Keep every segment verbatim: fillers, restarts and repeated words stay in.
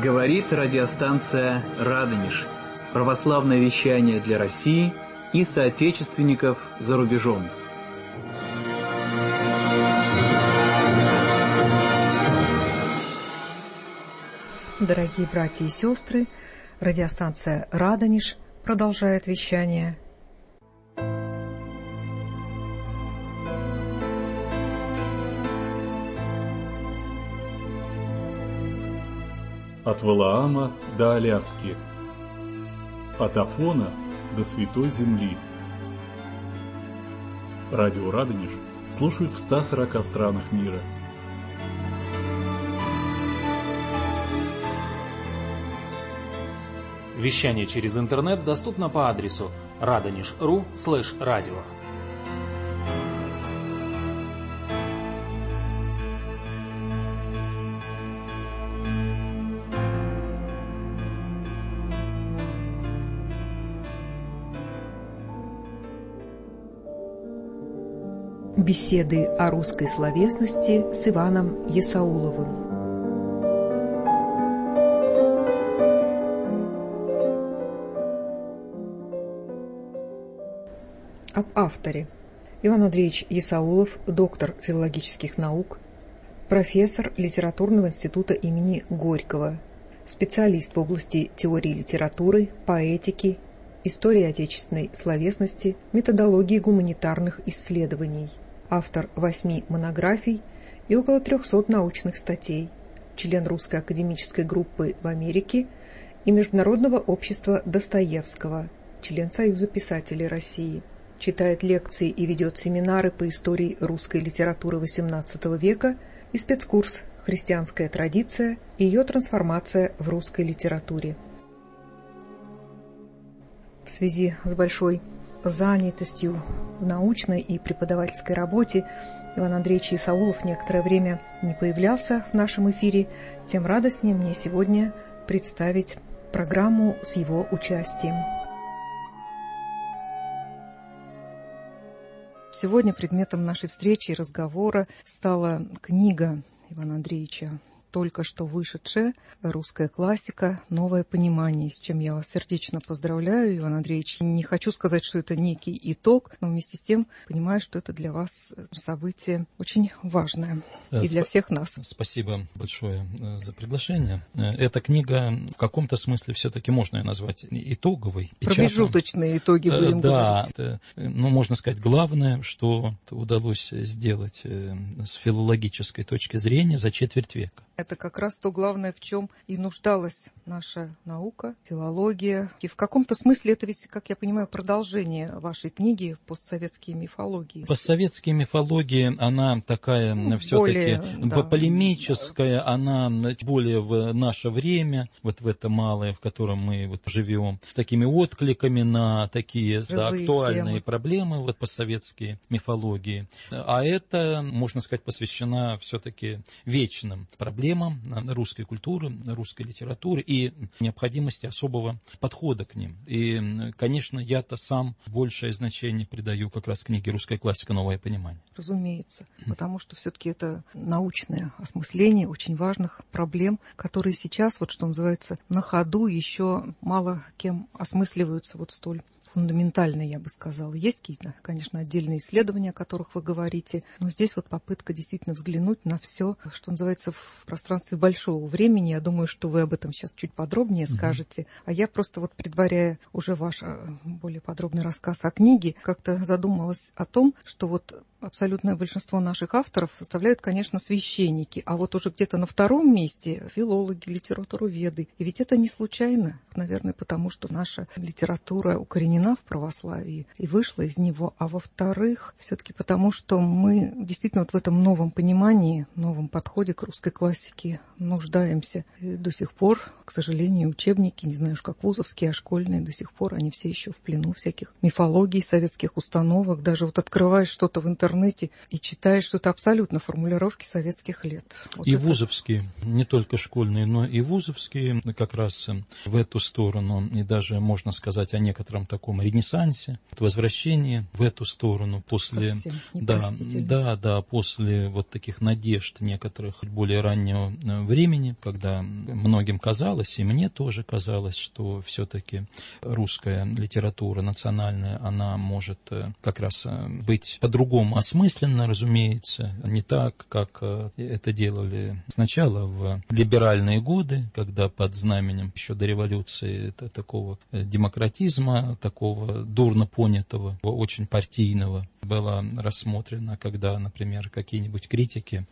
Говорит радиостанция «Радонеж». Православное вещание для России и соотечественников за рубежом. Дорогие братья и сестры, радиостанция «Радонеж» продолжает вещание. От Валаама до Аляски, от Афона до Святой Земли. Радио «Радонеж» слушают в ста сорока странах мира. Вещание через интернет доступно по адресу радонеж точка ру слэш радио. Беседы о русской словесности с Иваном Есауловым. Об авторе. Иван Андреевич Есаулов, доктор филологических наук, профессор Литературного института имени Горького, специалист в области теории литературы, поэтики, истории отечественной словесности, методологии гуманитарных исследований, автор восьми монографий и около трехсот научных статей, член Русской академической группы в Америке и Международного общества Достоевского, член Союза писателей России. Читает лекции и ведет семинары по истории русской литературы восемнадцатого века и спецкурс «Христианская традиция и ее трансформация в русской литературе». В связи с большой занятостью в научной и преподавательской работе Иван Андреевич Есаулов некоторое время не появлялся в нашем эфире, тем радостнее мне сегодня представить программу с его участием. Сегодня предметом нашей встречи и разговора стала книга Ивана Андреевича, только что вышедшая, русская классика «Новое понимание», с чем я вас сердечно поздравляю, Иван Андреевич. Не хочу сказать, что это некий итог, но вместе с тем понимаю, что это для вас событие очень важное и для всех нас. Спасибо большое за приглашение. Эта книга в каком-то смысле все-таки можно ее назвать итоговой. Промежуточные итоги будем да, говорить. Да, ну, можно сказать, главное, что удалось сделать с филологической точки зрения за четверть века. Это как раз то главное, в чем и нуждалась наша наука, филология. И в каком-то смысле это ведь, как я понимаю, продолжение вашей книги «Постсоветские мифологии». Постсоветские мифологии, она такая ну, все-таки да, полемическая, да. Она более в наше время, вот в это малое, в котором мы вот живем, с такими откликами на такие да, актуальные темы. Проблемы, вот постсоветские мифологии. А это, можно сказать, посвящена все-таки вечным проблемам русской культуры, русской литературы и необходимости особого подхода к ним. И, конечно, я-то сам большее значение придаю как раз книге «Русская классика. Новое понимание». Разумеется, потому что все-таки это научное осмысление очень важных проблем, которые сейчас, вот что называется, на ходу еще мало кем осмысливаются вот столь фундаментальные, я бы сказала. Есть какие-то, конечно, отдельные исследования, о которых вы говорите, но здесь вот попытка действительно взглянуть на все, что называется, в пространстве большого времени. Я думаю, что вы об этом сейчас чуть подробнее mm-hmm. скажете. А я просто вот, предваряя уже ваш более подробный рассказ о книге, как-то задумалась о том, что вот абсолютное большинство наших авторов составляют, конечно, священники, а вот уже где-то на втором месте филологи, литературоведы. И ведь это не случайно, наверное, потому что наша литература укоренена в православии и вышла из него, а во-вторых, все-таки потому, что мы действительно вот в этом новом понимании, новом подходе к русской классике нуждаемся. И до сих пор, к сожалению, учебники, не знаю уж как вузовские, а школьные, до сих пор они все еще в плену всяких мифологий, советских установок. Даже вот открываешь что-то в интернете и читаешь, что это абсолютно формулировки советских лет. Вот и это... вузовские, не только школьные, но и вузовские как раз в эту сторону. И даже можно сказать о некотором таком таком ренессансе, возвращении в эту сторону после, да, да, да, после вот таких надежд некоторых более раннего времени, когда многим казалось, и мне тоже казалось, что все-таки русская литература национальная, она может как раз быть по-другому осмысленно, разумеется, не так, как это делали сначала в либеральные годы, когда под знаменем еще до революции это такого демократизма, такого дурно понятого, очень партийного, была рассмотрена, когда, например, какие-нибудь критики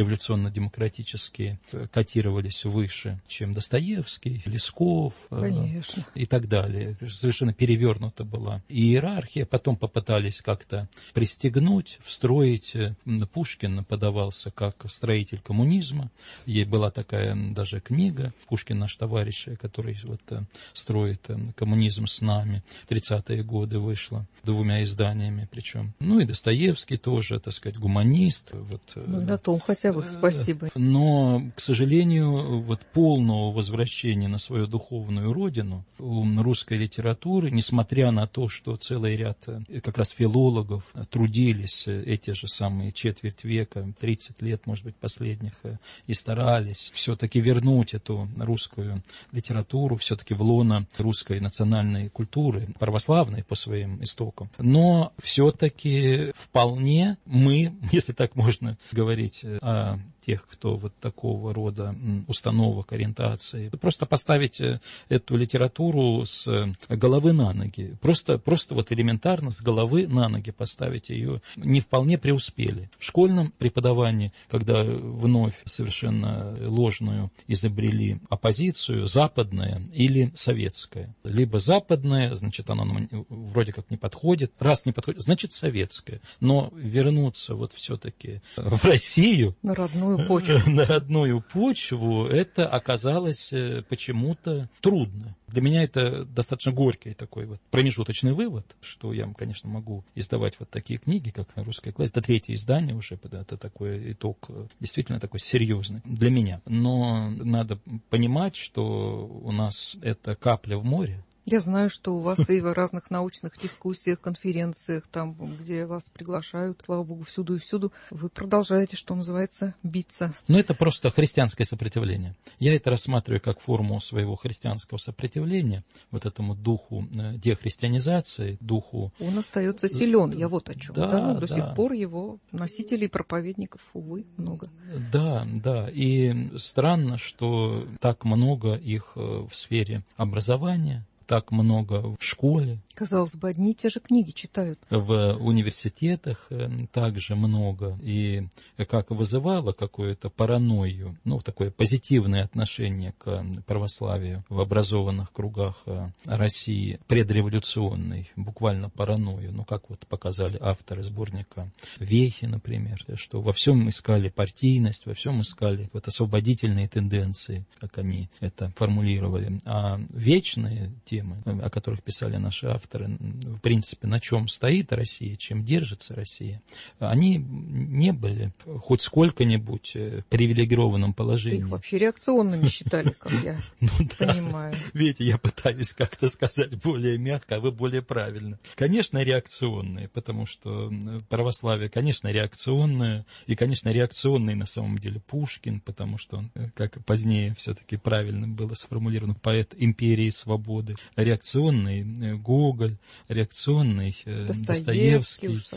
революционно-демократические котировались выше, чем Достоевский, Лесков, конечно, и так далее. Совершенно перевернута была иерархия. Потом попытались как-то пристегнуть, встроить. Пушкин подавался как строитель коммунизма. Ей была такая даже книга «Пушкин наш товарищ», который вот строит коммунизм с нами. В тридцатые годы вышла двумя изданиями причем. Ну и Достоевский тоже, так сказать, гуманист. Вот. Ну на том хотя бы спасибо. Но, к сожалению, вот полного возвращения на свою духовную родину у русской литературы, несмотря на то, что целый ряд как раз филологов трудились эти же самые четверть века, тридцать лет, может быть, последних, и старались все-таки вернуть эту русскую литературу все-таки в лоно русской национальной культуры, православной по своим истокам. Но все-таки вполне мы, если так можно говорить о тех, кто вот такого рода установок, ориентации, просто поставить эту литературу с головы на ноги. Просто, просто вот элементарно с головы на ноги поставить ее не вполне преуспели. В школьном преподавании, когда вновь совершенно ложную изобрели оппозицию, западная или советская. Либо западная, значит, она вроде как не подходит. Раз не подходит, значит, советская. Но вернуться вот все-таки в Россию... На родную почву. На родную почву, это оказалось почему-то трудно. Для меня это достаточно горький такой вот промежуточный вывод, что я, конечно, могу издавать вот такие книги, как «Русская классика». Это третье издание уже, это такой итог действительно такой серьезный для меня. Но надо понимать, что у нас это капля в море. Я знаю, что у вас и в разных научных дискуссиях, конференциях, там, где вас приглашают, слава богу, всюду и всюду, вы продолжаете, что называется, биться. Ну, это просто христианское сопротивление. Я это рассматриваю как форму своего христианского сопротивления, вот этому духу дехристианизации, духу... Он остается силен, я вот о чем. Да, да? До да. сих пор его носителей, проповедников, увы, много. Да, да. И странно, что так много их в сфере образования, так много в школе. Казалось бы, одни и те же книги читают. В университетах также много. И как вызывало какую-то паранойю, ну, такое позитивное отношение к православию в образованных кругах России, предреволюционной, буквально паранойю. Ну, как вот показали авторы сборника Вехи, например, что во всем искали партийность, во всем искали вот освободительные тенденции, как они это формулировали. А вечные темы, о которых писали наши авторы, в принципе, на чем стоит Россия, чем держится Россия, они не были хоть сколько-нибудь в привилегированном положении. Их вообще реакционными считали, как я понимаю. Видите, я пытаюсь как-то сказать более мягко, а вы более правильно. Конечно, реакционные, потому что православие, конечно, реакционное, и, конечно, реакционный на самом деле Пушкин, потому что он, как позднее все-таки правильно было сформулировано, поэт империи свободы, реакционный Гоголь, реакционный Достоевский, Достоевский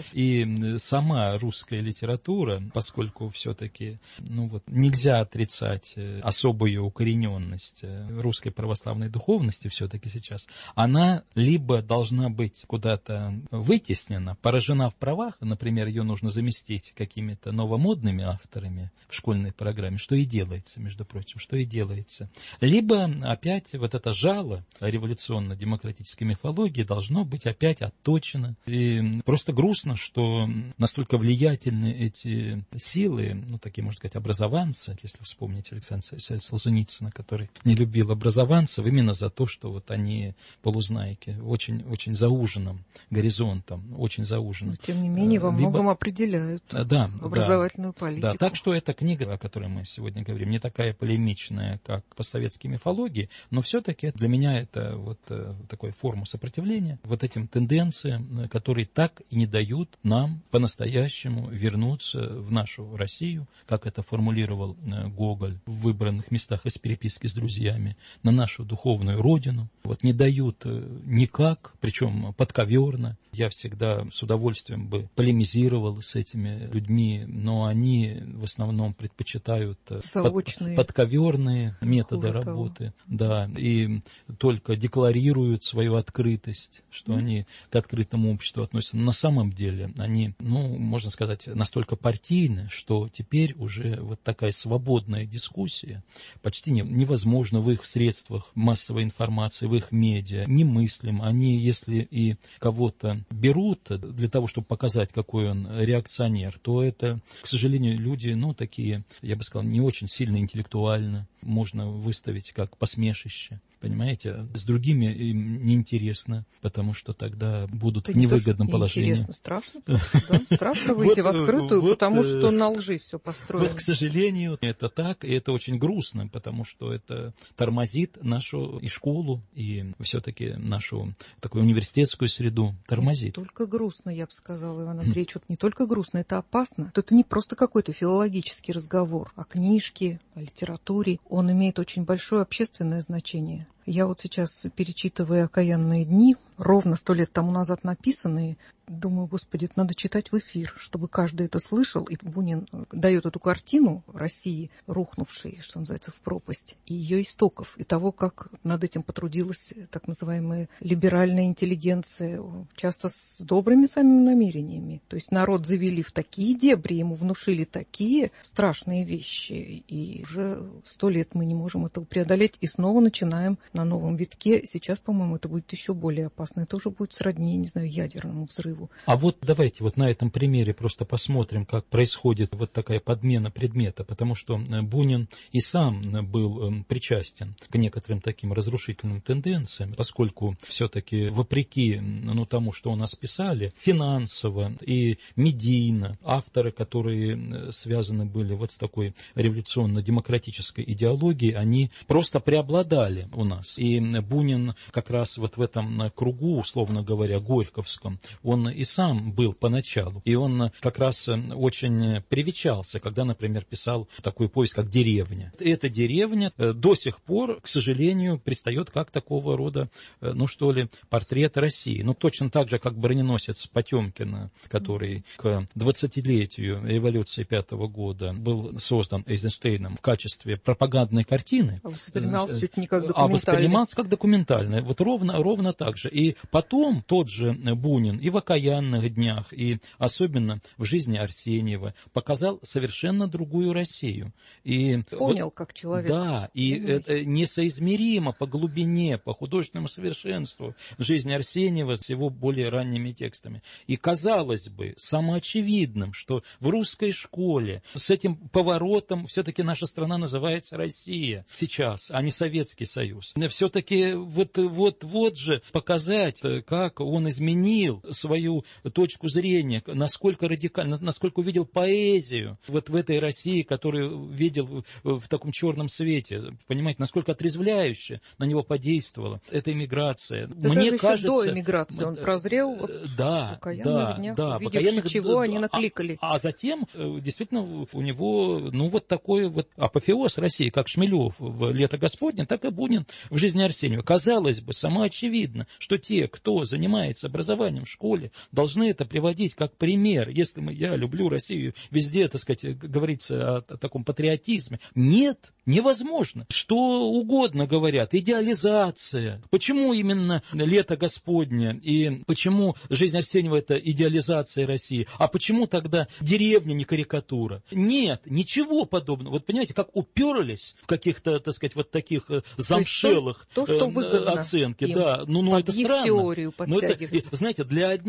и сама русская литература, поскольку все-таки ну вот, нельзя отрицать особую укорененность русской православной духовности все-таки сейчас, она либо должна быть куда-то вытеснена, поражена в правах, например, ее нужно заместить какими-то новомодными авторами в школьной программе, что и делается, между прочим, что и делается. Либо опять вот это жало революционно-демократической мифологии должно быть опять отточено. И просто грустно, что настолько влиятельны эти силы, ну, такие, можно сказать, образованцы, если вспомнить Александра Солженицына, который не любил образованцев именно за то, что вот они полузнайки, очень, очень зауженным горизонтом, очень зауженным. Но, тем не менее, во многом Либо... определяют да, образовательную да, политику. Да, так что эта книга, о которой мы сегодня говорим, не такая полемичная, как по советской мифологии, но все-таки для меня это вот такую форму сопротивления вот этим тенденциям, которые так и не дают нам по-настоящему вернуться в нашу Россию, как это формулировал Гоголь в выбранных местах из переписки с друзьями, на нашу духовную родину. Вот не дают никак, причем подковерно. Я всегда с удовольствием бы полемизировал с этими людьми, но они в основном предпочитают Заочные, подковерные методы работы, да, и только декларируют свою открытость, что mm. они к открытому обществу относятся. Но на самом деле они, ну, можно сказать, настолько партийны, что теперь уже вот такая свободная дискуссия почти не, невозможна в их средствах массовой информации, в их медиа, немыслим. Они, если и кого-то берут для того, чтобы показать, какой он реакционер, то это, к сожалению, люди, ну, такие, я бы сказал, не очень сильно интеллектуально, можно выставить как посмешище. Понимаете, с другими им неинтересно, потому что тогда будут в невыгодном положении. Интересно, страшно, да? Страшно выйти в открытую, потому что на лжи все построено. Вот, к сожалению, это так, и это очень грустно, потому что это тормозит нашу и школу, и все-таки нашу такую университетскую среду тормозит. Не только грустно, я бы сказала, Иван Андреевич, вот не только грустно, это опасно. Это не просто какой-то филологический разговор о книжке, о литературе. Он имеет очень большое общественное значение. Я вот сейчас, перечитывая «Окаянные дни», ровно сто лет тому назад написанные, думаю, господи, это надо читать в эфир, чтобы каждый это слышал. И Бунин дает эту картину России, рухнувшей, что называется, в пропасть, и ее истоков, и того, как над этим потрудилась так называемая либеральная интеллигенция, часто с добрыми самими намерениями. То есть народ завели в такие дебри, ему внушили такие страшные вещи, и уже сто лет мы не можем этого преодолеть, и снова начинаем на новом витке. Сейчас, по-моему, это будет еще более опасно. Это уже будет сродни, не знаю, ядерному взрыву. А вот давайте вот на этом примере просто посмотрим, как происходит вот такая подмена предмета, потому что Бунин и сам был причастен к некоторым таким разрушительным тенденциям, поскольку все-таки вопреки ну, тому, что у нас писали, финансово и медийно, авторы, которые связаны были вот с такой революционно-демократической идеологией, они просто преобладали у нас. И Бунин как раз вот в этом кругу, условно говоря, горьковском, он и сам был поначалу. И он как раз очень привечался, когда, например, писал такую повесть, как «Деревня». Эта деревня до сих пор, к сожалению, предстает как такого рода, ну что ли, портрет России. Ну, точно так же, как броненосец Потемкина, который к двадцатилетию революции пятого года был создан Эйзенштейном в качестве пропагандной картины. А воспринимался чуть не как документальный. А воспринимался как документальный. Вот ровно, ровно так же. И потом тот же Бунин и в «Окаянных днях», и особенно в «Жизни Арсеньева» показал совершенно другую Россию. И понял, вот, как человек. Да, и Понимаете. Это несоизмеримо по глубине, по художественному совершенству «Жизнь Арсеньева» с его более ранними текстами. И казалось бы самоочевидным, что в русской школе с этим поворотом все-таки наша страна называется Россия сейчас, а не Советский Союз. Все-таки вот, вот, вот же показать, как он изменил свою точку зрения, насколько радикально, насколько увидел поэзию вот в этой России, которую видел в таком черном свете. Понимаете, насколько отрезвляюще на него подействовала эта эмиграция. Да Мне даже кажется, еще до эмиграции он прозрел, вот, да, в «Окаянных да, днях», да, увидевши чего да, они накликали. А, а затем, действительно, у него, ну, вот такой вот апофеоз России, как Шмелев в «Лето Господне», так и Бунин в «Жизни Арсеньева». Казалось бы, самоочевидно, что те, кто занимается образованием в школе, должны это приводить как пример. Если мы, я люблю Россию, везде, так сказать, говорится о, о таком патриотизме. Нет, невозможно. Что угодно говорят. Идеализация. Почему именно «Лето Господне» и почему «Жизнь Арсеньева» — это идеализация России? А почему тогда «Деревня» не карикатура? Нет, ничего подобного. Вот понимаете, как уперлись в каких-то, так сказать, вот таких замшелых то, то, что выгодно оценки. Им. Да, ну, ну это странно. Теорию но это, знаете, для одних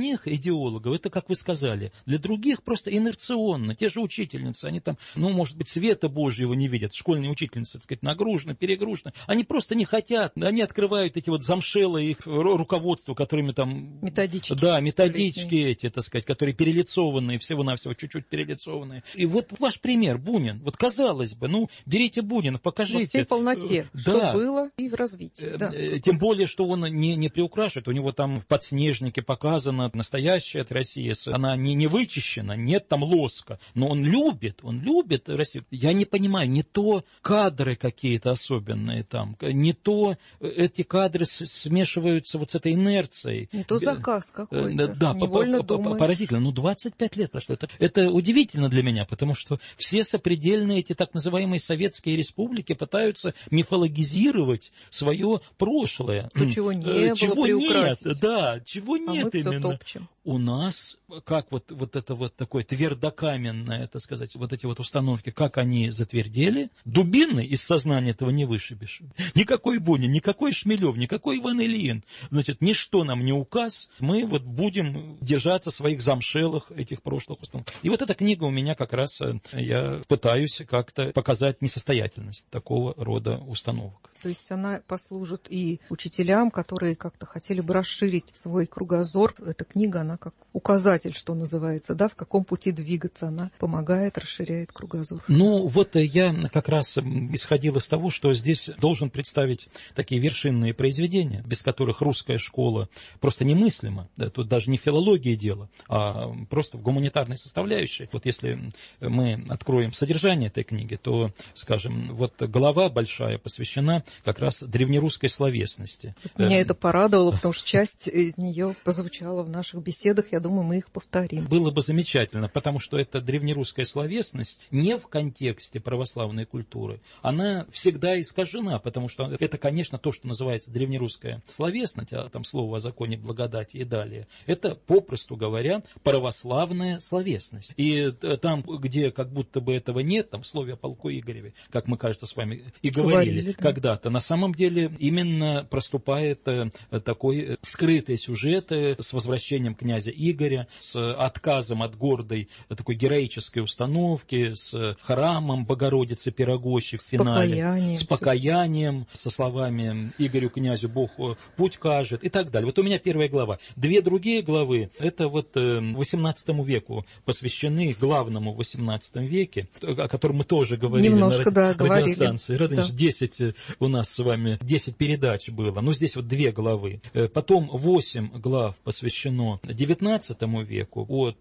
одних идеологов, это, как вы сказали, для других просто инерционно. Те же учительницы, они там, ну, может быть, света Божьего не видят. Школьные учительницы, так сказать, нагружены, перегружены. Они просто не хотят. Они открывают эти вот замшелые их руководства, которыми там... Методички. Да, методички эти, так сказать, которые перелицованные, всего-навсего чуть-чуть перелицованные. И вот ваш пример, Бунин. Вот казалось бы, ну, берите Бунина, покажите. Во всей полноте, да. что было и в развитии. Да. Тем более, что он не, не приукрашивает. У него там в «Подснежнике» показана настоящая Россия. Она не, не вычищена, нет там лоска. Но он любит, он любит Россию. Я не понимаю, не то кадры какие-то особенные там, не то эти кадры смешиваются вот с этой инерцией. Не то заказ какой-то. Да, невольно по, по, поразительно. Ну, двадцать пять лет прошло. Это, это удивительно для меня, потому что все сопредельные эти так называемые советские республики пытаются мифологизировать свое прошлое. То, чего не чего было приукрасить. Нет, да, чего а нет мы именно. Все топчем. У нас, как вот, вот это вот такое твердокаменное, так сказать, вот эти вот установки, как они затвердели, дубины из сознания этого не вышибешь. Никакой Бунин, никакой Шмелев, никакой Иван Ильин. Значит, ничто нам не указ, мы вот будем держаться своих замшелых этих прошлых установок. И вот эта книга у меня как раз, я пытаюсь как-то показать несостоятельность такого рода установок. То есть она послужит и учителям, которые как-то хотели бы расширить свой кругозор. Эта книга, она как указатель, что называется, да, в каком пути двигаться. Она помогает, расширяет кругозор. Ну, вот я как раз исходил из того, что здесь должен представить такие вершинные произведения, без которых русская школа просто немыслима. Да, тут даже не в филологии дело, а просто в гуманитарной составляющей. Вот если мы откроем содержание этой книги, то, скажем, вот глава большая посвящена как раз древнерусской словесности. Меня это порадовало, потому что часть из нее прозвучала в наших беседах. Я думаю, мы их повторим. Было бы замечательно, потому что эта древнерусская словесность не в контексте православной культуры. Она всегда искажена, потому что это, конечно, то, что называется древнерусская словесность, а там слово о законе благодати и далее. Это, попросту говоря, православная словесность. И там, где как будто бы этого нет, там в слове о полку Игореве, как мы, кажется, с вами и говорили, говорили да. когда-то, на самом деле именно проступает такой скрытый сюжет с возвращением князя Игоря, с отказом от гордой такой героической установки, с храмом Богородицы Пирогощи в финале, покаянием, с покаянием, со словами «Игорю князю Бог путь кажет» и так далее. Вот у меня первая глава. Две другие главы, это вот восемнадцатому веку посвящены, главному в восемнадцатом веке, о котором мы тоже говорили Немножко, на да, радиостанции. Да. десять у нас с вами, десять передач было, но здесь вот две главы. Потом восемь глав посвящено девятнадцатому веку, от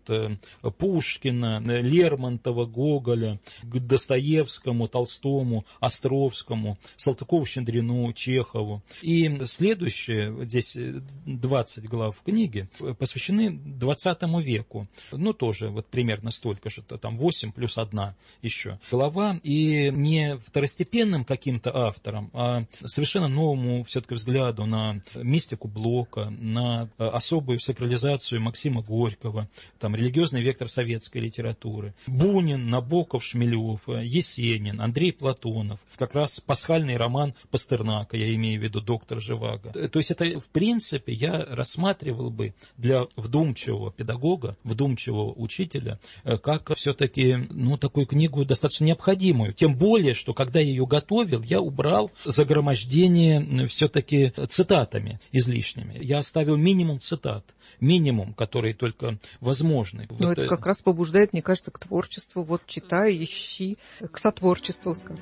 Пушкина, Лермонтова, Гоголя, к Достоевскому, Толстому, Островскому, Салтыкову-Щедрину, Чехову. И следующие, здесь двадцать глав книги, посвящены двадцатому веку. Ну, тоже вот примерно столько же, там восемь плюс одна еще глава. И не второстепенным каким-то автором, а совершенно новому все-таки взгляду на мистику Блока, на особую сакрализацию Максима Горького, там религиозный вектор советской литературы. Бунин, Набоков, Шмелев, Есенин, Андрей Платонов, как раз пасхальный роман Пастернака, я имею в виду «Доктор Живаго». То есть это, в принципе, я рассматривал бы для вдумчивого педагога, вдумчивого учителя, как все-таки, ну, такую книгу достаточно необходимую. Тем более, что когда я ее готовил, я убрал загромождение все-таки цитатами излишними. Я оставил минимум цитат, минимум, которые только возможны. Но вот это как раз побуждает, мне кажется, к творчеству. Вот читай, ищи, к сотворчеству, скажем.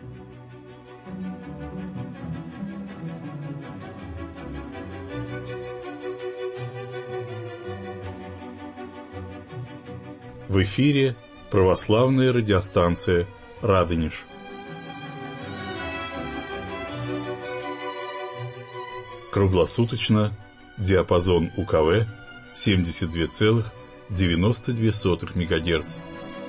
В эфире православная радиостанция «Радонеж». Круглосуточно, диапазон УКВ семьдесят два целых девяносто две сотых мегагерц.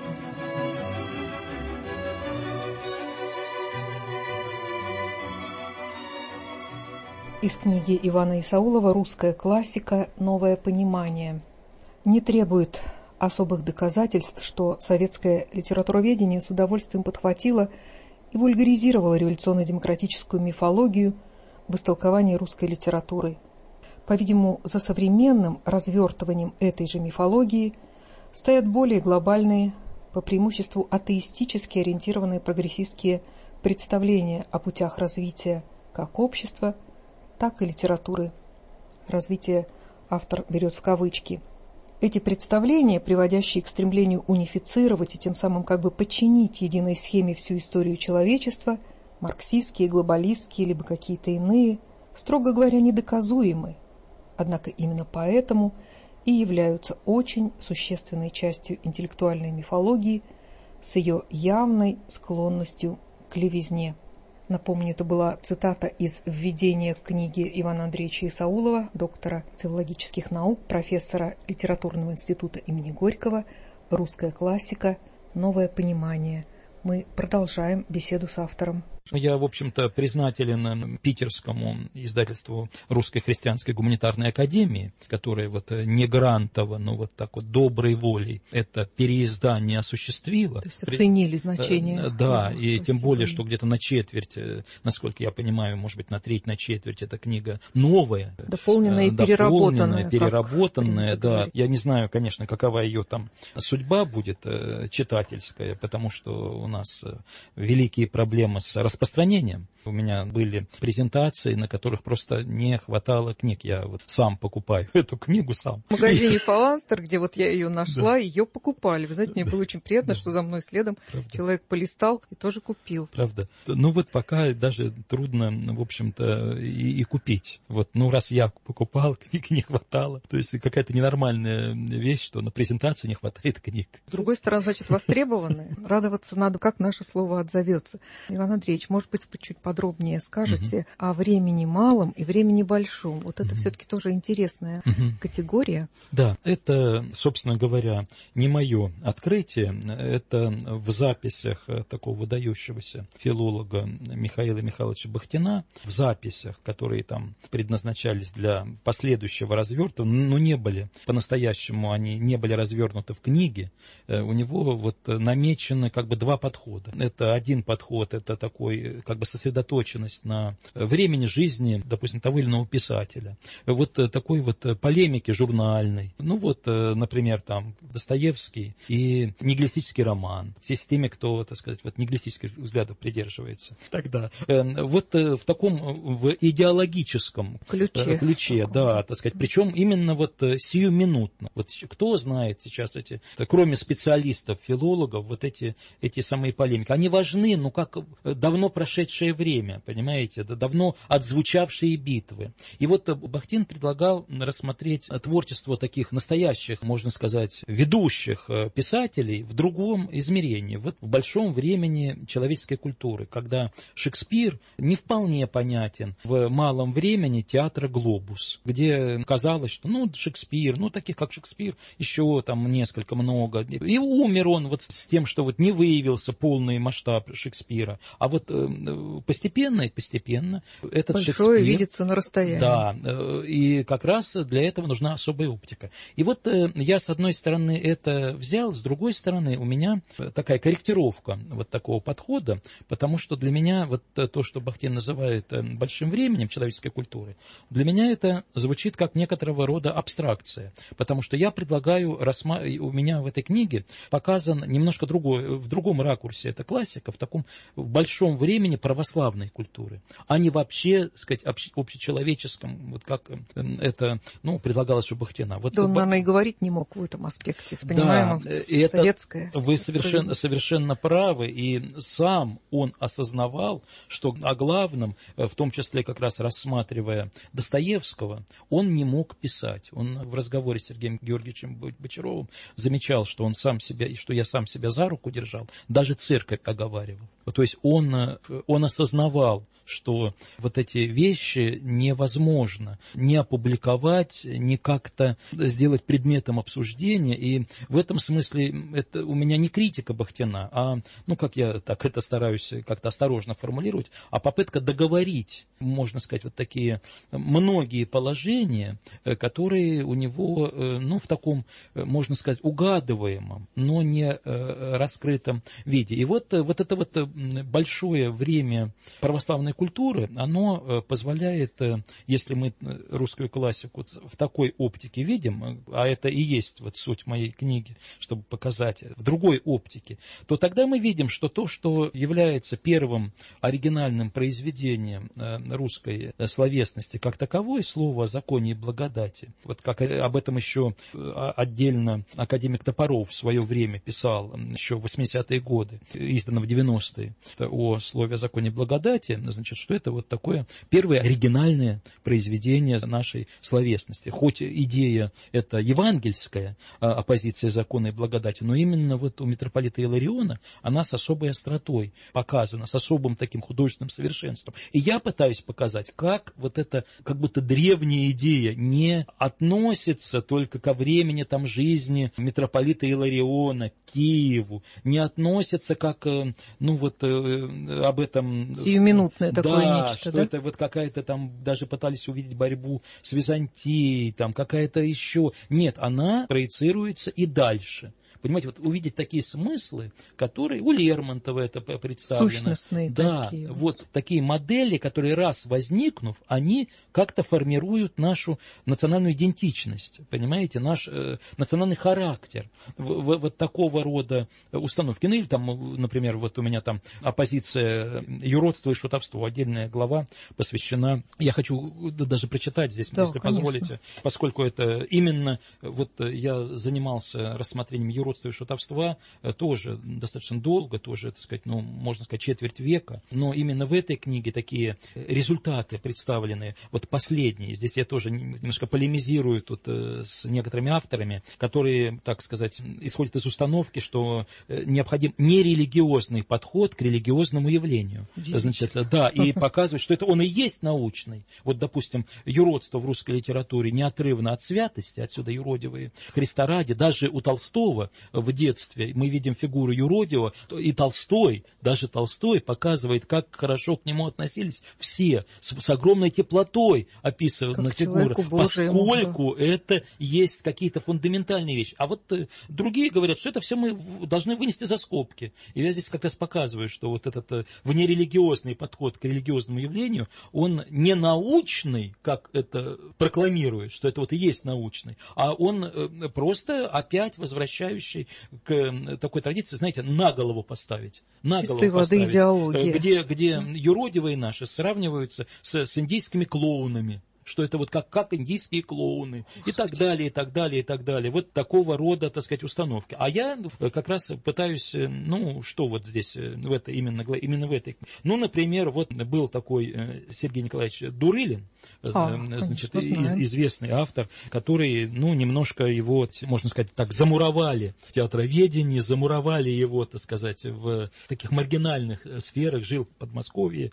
Из книги Ивана Исаулова «Русская классика. Новое понимание». Не требует особых доказательств, что советское литературоведение с удовольствием подхватило и вульгаризировало революционно-демократическую мифологию в истолковании русской литературы. По-видимому, за современным развертыванием этой же мифологии стоят более глобальные, по преимуществу атеистически ориентированные прогрессистские представления о путях развития как общества, так и литературы. Развитие автор берет в кавычки. Эти представления, приводящие к стремлению унифицировать и тем самым как бы подчинить единой схеме всю историю человечества, марксистские, глобалистские, либо какие-то иные, строго говоря, недоказуемы. Однако именно поэтому и являются очень существенной частью интеллектуальной мифологии с ее явной склонностью к левизне. Напомню, это была цитата из введения к книге Ивана Андреевича Исаулова, доктора филологических наук, профессора литературного института имени Горького, «Русская классика. Новое понимание». Мы продолжаем беседу с автором. Я, в общем-то, признателен питерскому издательству Русской христианской гуманитарной академии, которое вот не грантово, но вот так вот доброй волей это переиздание осуществило. То есть оценили значение. Да, ну, и спасибо. Тем более, что где-то на четверть, насколько я понимаю, может быть, на треть, на четверть эта книга новая. Дополненная и переработанная. Переработанная, да. Я не знаю, конечно, какова ее там судьба будет читательская, потому что у нас великие проблемы с распространением. распространением. У меня были презентации, на которых просто не хватало книг. Я вот сам покупаю эту книгу сам. В магазине Фаланстер, где вот я ее нашла, да. ее покупали. Вы знаете, мне было очень приятно, да. что за мной следом Правда. Человек полистал и тоже купил. Правда. Ну вот пока даже трудно, в общем-то, и, и купить. Вот, ну раз я покупал, книг не хватало. То есть какая-то ненормальная вещь, что на презентации не хватает книг. С другой стороны, значит, востребованы. Радоваться надо, как наше слово отзовется. Иван Андреевич, может быть, чуть подробнее скажете uh-huh. о времени малом и времени большом. Вот это uh-huh. все-таки тоже интересная uh-huh. категория. Да, это, собственно говоря, не мое открытие. Это в записях такого выдающегося филолога Михаила Михайловича Бахтина, в записях, которые там предназначались для последующего развертывания, но не были, по-настоящему они не были развернуты в книге. У него вот намечены как бы два подхода. Это один подход, это такой как бы сосредоточенность на времени жизни, допустим, того или иного писателя. Вот такой вот полемики журнальной. Ну вот, например, там Достоевский и нигилистический роман. Все с теми, кто, так сказать, вот нигилистических взглядов придерживается. Тогда вот в таком в идеологическом ключе, ключе да, так сказать, причем именно вот сиюминутно. Вот кто знает сейчас эти, кроме специалистов, филологов, вот эти, эти самые полемики. Они важны, ну как давно прошедшее время, понимаете, это давно отзвучавшие битвы. И вот Бахтин предлагал рассмотреть творчество таких настоящих, можно сказать, ведущих писателей в другом измерении, вот в большом времени человеческой культуры, когда Шекспир не вполне понятен в малом времени театра «Глобус», где казалось, что ну Шекспир, ну таких как Шекспир еще там несколько много. И умер он вот с тем, что вот не выявился полный масштаб Шекспира, а вот постепенно и постепенно этот Большое Шекспир... видится на расстоянии. Да, и как раз для этого нужна особая оптика. И вот я, с одной стороны, это взял, с другой стороны, у меня такая корректировка вот такого подхода, потому что для меня вот то, что Бахтин называет большим временем человеческой культуры, для меня это звучит как некоторого рода абстракция, потому что я предлагаю, рассма... у меня в этой книге показан немножко другой, в другом ракурсе, это классика, в таком в большом времени православной культуры, а не вообще, так сказать, общ... общечеловеческом, вот как это, ну, предлагалось у Бахтина. Вот да, он, Бах... наверное, и говорить не мог в этом аспекте, в понимаемом да, советское. Вы совершенно, совершенно правы, и сам он осознавал, что о главном, в том числе как раз рассматривая Достоевского, он не мог писать. Он в разговоре с Сергеем Георгиевичем Бочаровым замечал, что он сам себя, что я сам себя за руку держал, даже церковь оговаривал. То есть он, он осознавал, что вот эти вещи невозможно не опубликовать, не как-то сделать предметом обсуждения. И в этом смысле это у меня не критика Бахтина, а, ну, как я так это стараюсь как-то осторожно формулировать, а попытка договорить, можно сказать, вот такие многие положения, которые у него, ну, в таком, можно сказать, угадываемом, но не раскрытом виде. И вот, вот это вот большое время православной культуры, оно позволяет, если мы русскую классику в такой оптике видим, а это и есть вот суть моей книги, чтобы показать в другой оптике, то тогда мы видим, что то, что является первым оригинальным произведением русской словесности как таковой, слово о законе и благодати, вот как об этом еще отдельно академик Топоров в свое время писал, еще в восьмидесятые годы, издано в девяностые, о слове о законе и благодати, значит, что это вот такое первое оригинальное произведение нашей словесности. Хоть идея это евангельская, оппозиция закона и благодати, но именно вот у митрополита Илариона она с особой остротой показана, с особым таким художественным совершенством. И я пытаюсь показать, как вот эта, как будто древняя идея не относится только ко времени там жизни митрополита Илариона, Киеву, не относится как, ну вот об этом... Сиюминутное да, такое нечто, что да? это вот какая-то там, даже пытались увидеть борьбу с Византией, там какая-то еще... Нет, она проецируется и дальше. Понимаете, вот увидеть такие смыслы, которые у Лермонтова это представлено. Сущностные да, такие. Вот такие модели, которые раз возникнув, они как-то формируют нашу национальную идентичность, понимаете, наш э, национальный характер. В, в, вот такого рода установки. Ну или там, например, вот у меня там оппозиция юродства и шутовства, отдельная глава посвящена, я хочу даже прочитать здесь, да, если конечно. Позволите, поскольку это именно, вот я занимался рассмотрением юродства и шутовства тоже достаточно долго, тоже, так сказать, ну, можно сказать, четверть века, но именно в этой книге такие результаты представлены, вот последние, здесь я тоже немножко полемизирую тут с некоторыми авторами, которые, так сказать, исходят из установки, что необходим нерелигиозный подход к религиозному явлению. Значит, да, и показывать, что это он и есть научный. Вот, допустим, юродство в русской литературе неотрывно от святости, отсюда юродивые Христа ради, даже у Толстого в детстве мы видим фигуру юродивого, и Толстой, даже Толстой показывает, как хорошо к нему относились все, с, с огромной теплотой описывает на фигуру, поскольку да. это есть какие-то фундаментальные вещи. А вот э, другие говорят, что это все мы должны вынести за скобки. И я здесь как раз показываю, что вот этот э, внерелигиозный подход к религиозному явлению, он не научный, как это прокламирует, что это вот и есть научный, а он э, просто опять возвращающий к такой традиции, знаете, на голову поставить. На чистой голову воды поставить, идеология. Где, где юродивые наши сравниваются с, с индийскими клоунами. Что это вот как, как индийские клоуны, и так далее, и так далее, и так далее. Вот такого рода, так сказать, установки. А я как раз пытаюсь, ну, что вот здесь, в это, именно, именно в этой... Ну, например, вот был такой Сергей Николаевич Дурылин, а, значит, из, известный автор, который, ну, немножко его, можно сказать так, замуровали в театроведении, замуровали его, так сказать, в таких маргинальных сферах, жил в Подмосковье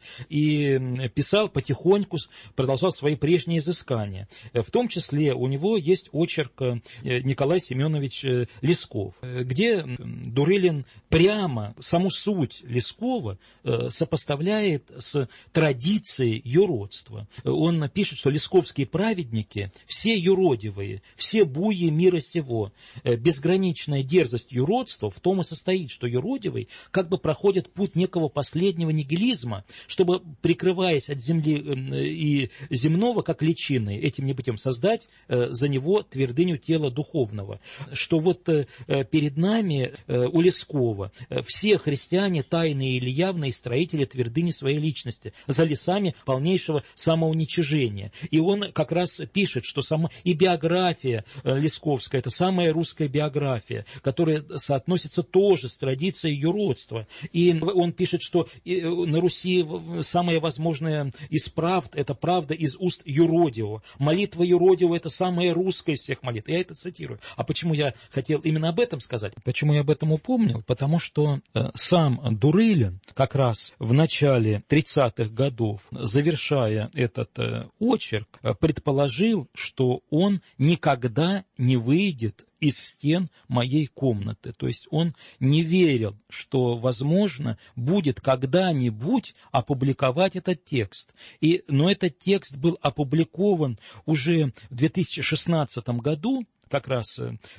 и писал потихоньку, продолжал свои прежние изыскания. В том числе у него есть очерк Николай Семенович Лесков, где Дурылин прямо саму суть Лескова сопоставляет с традицией юродства. Он пишет, что лесковские праведники все юродивые, все буи мира сего. Безграничная дерзость юродства в том и состоит, что юродивый как бы проходит путь некого последнего нигилизма, чтобы, прикрываясь от земли и земного, как личины, этим небытием создать э, за него твердыню тела духовного. Что вот э, перед нами э, у Лескова э, все христиане, тайные или явные, строители твердыни своей личности, за лесами полнейшего самоуничижения. И он как раз пишет, что сама и биография э, Лесковская, это самая русская биография, которая соотносится тоже с традицией юродства. И он пишет, что э, на Руси самая возможная из правд, это правда из уст юродства. Юродивого. Молитва юродивого – это самая русская из всех молитв. Я это цитирую. А почему я хотел именно об этом сказать? Почему я об этом упомнил? Потому что э, сам Дурылин как раз в начале тридцатых годов, завершая этот э, очерк, э, предположил, что он никогда не выйдет из стен моей комнаты. То есть он не верил, что возможно будет когда-нибудь опубликовать этот текст. И, но этот текст был опубликован уже в две тысячи шестнадцатом году, как раз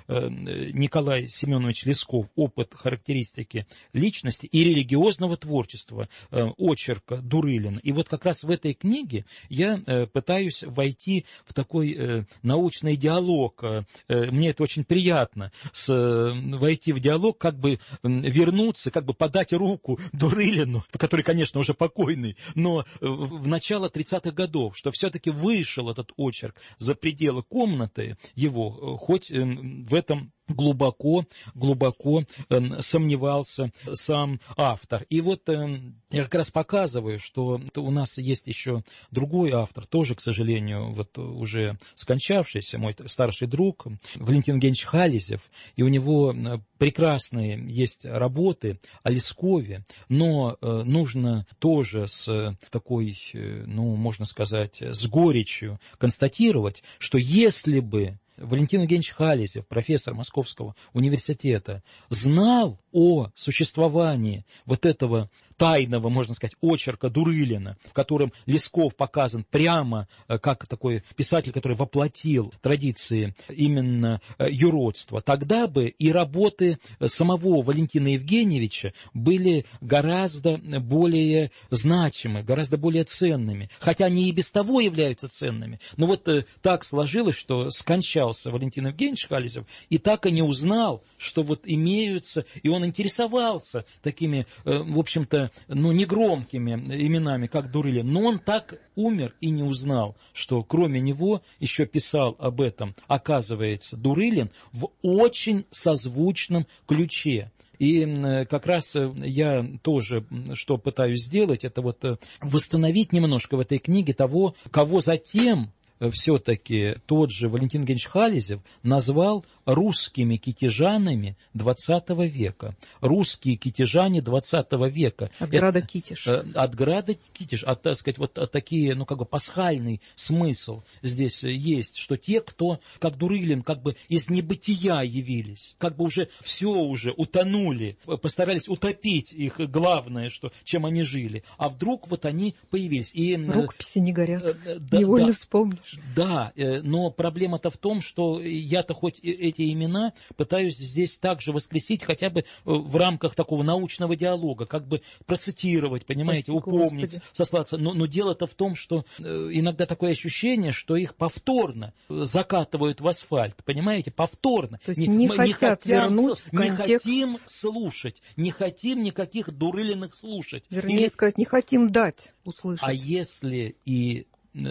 Николай Семенович Лесков «Опыт характеристики личности и религиозного творчества», очерк Дурылина. И вот как раз в этой книге я пытаюсь войти в такой научный диалог. Мне это очень приятно, с, войти в диалог, как бы вернуться, как бы подать руку Дурылину, который, конечно, уже покойный, но в начало тридцатых годов, что все-таки вышел этот очерк за пределы комнаты его, хоть в этом глубоко, глубоко э, сомневался сам автор. И вот э, я как раз показываю, что у нас есть еще другой автор, тоже, к сожалению, вот уже скончавшийся, мой старший друг Валентин Евгеньевич Хализев, и у него прекрасные есть работы о Лескове, но э, нужно тоже с такой, э, ну, можно сказать, с горечью констатировать, что если бы Валентин Евгеньевич Хализев, профессор Московского университета, знал о существовании вот этого тайного, можно сказать, очерка Дурылина, в котором Лесков показан прямо как такой писатель, который воплотил традиции именно юродства, тогда бы и работы самого Валентина Евгеньевича были гораздо более значимы, гораздо более ценными. Хотя они и без того являются ценными. Но вот так сложилось, что скончался Валентин Евгеньевич Хализев и так и не узнал, что вот имеются, и он интересовался такими, в общем-то, ну, негромкими именами, как Дурылин, но он так умер и не узнал, что кроме него еще писал об этом, оказывается, Дурылин в очень созвучном ключе. И как раз я тоже, что пытаюсь сделать, это вот восстановить немножко в этой книге того, кого затем все-таки тот же Валентин Евгеньевич Хализев назвал русскими китежанами двадцатого века. Русские китежане двадцатого века. От града Китеж. От града Китеж. От, так сказать, вот такие, ну, как бы пасхальный смысл здесь есть, что те, кто, как Дурылин, как бы из небытия явились, как бы уже все уже утонули, постарались утопить их главное, что, чем они жили, а вдруг вот они появились. И, рукописи не горят, да, невольно да, вспомнишь. Да, но проблема-то в том, что я-то хоть эти имена пытаюсь здесь также воскресить хотя бы в рамках такого научного диалога, как бы процитировать, понимаете, Спасибо, упомнить, Господи. сослаться. Но, но дело-то в том, что иногда такое ощущение, что их повторно закатывают в асфальт, понимаете, повторно. То есть не, не хотят не вернуть в Не контекст. хотим слушать, не хотим никаких Дурылиных слушать. Вернее Или... сказать, не хотим дать услышать. А если и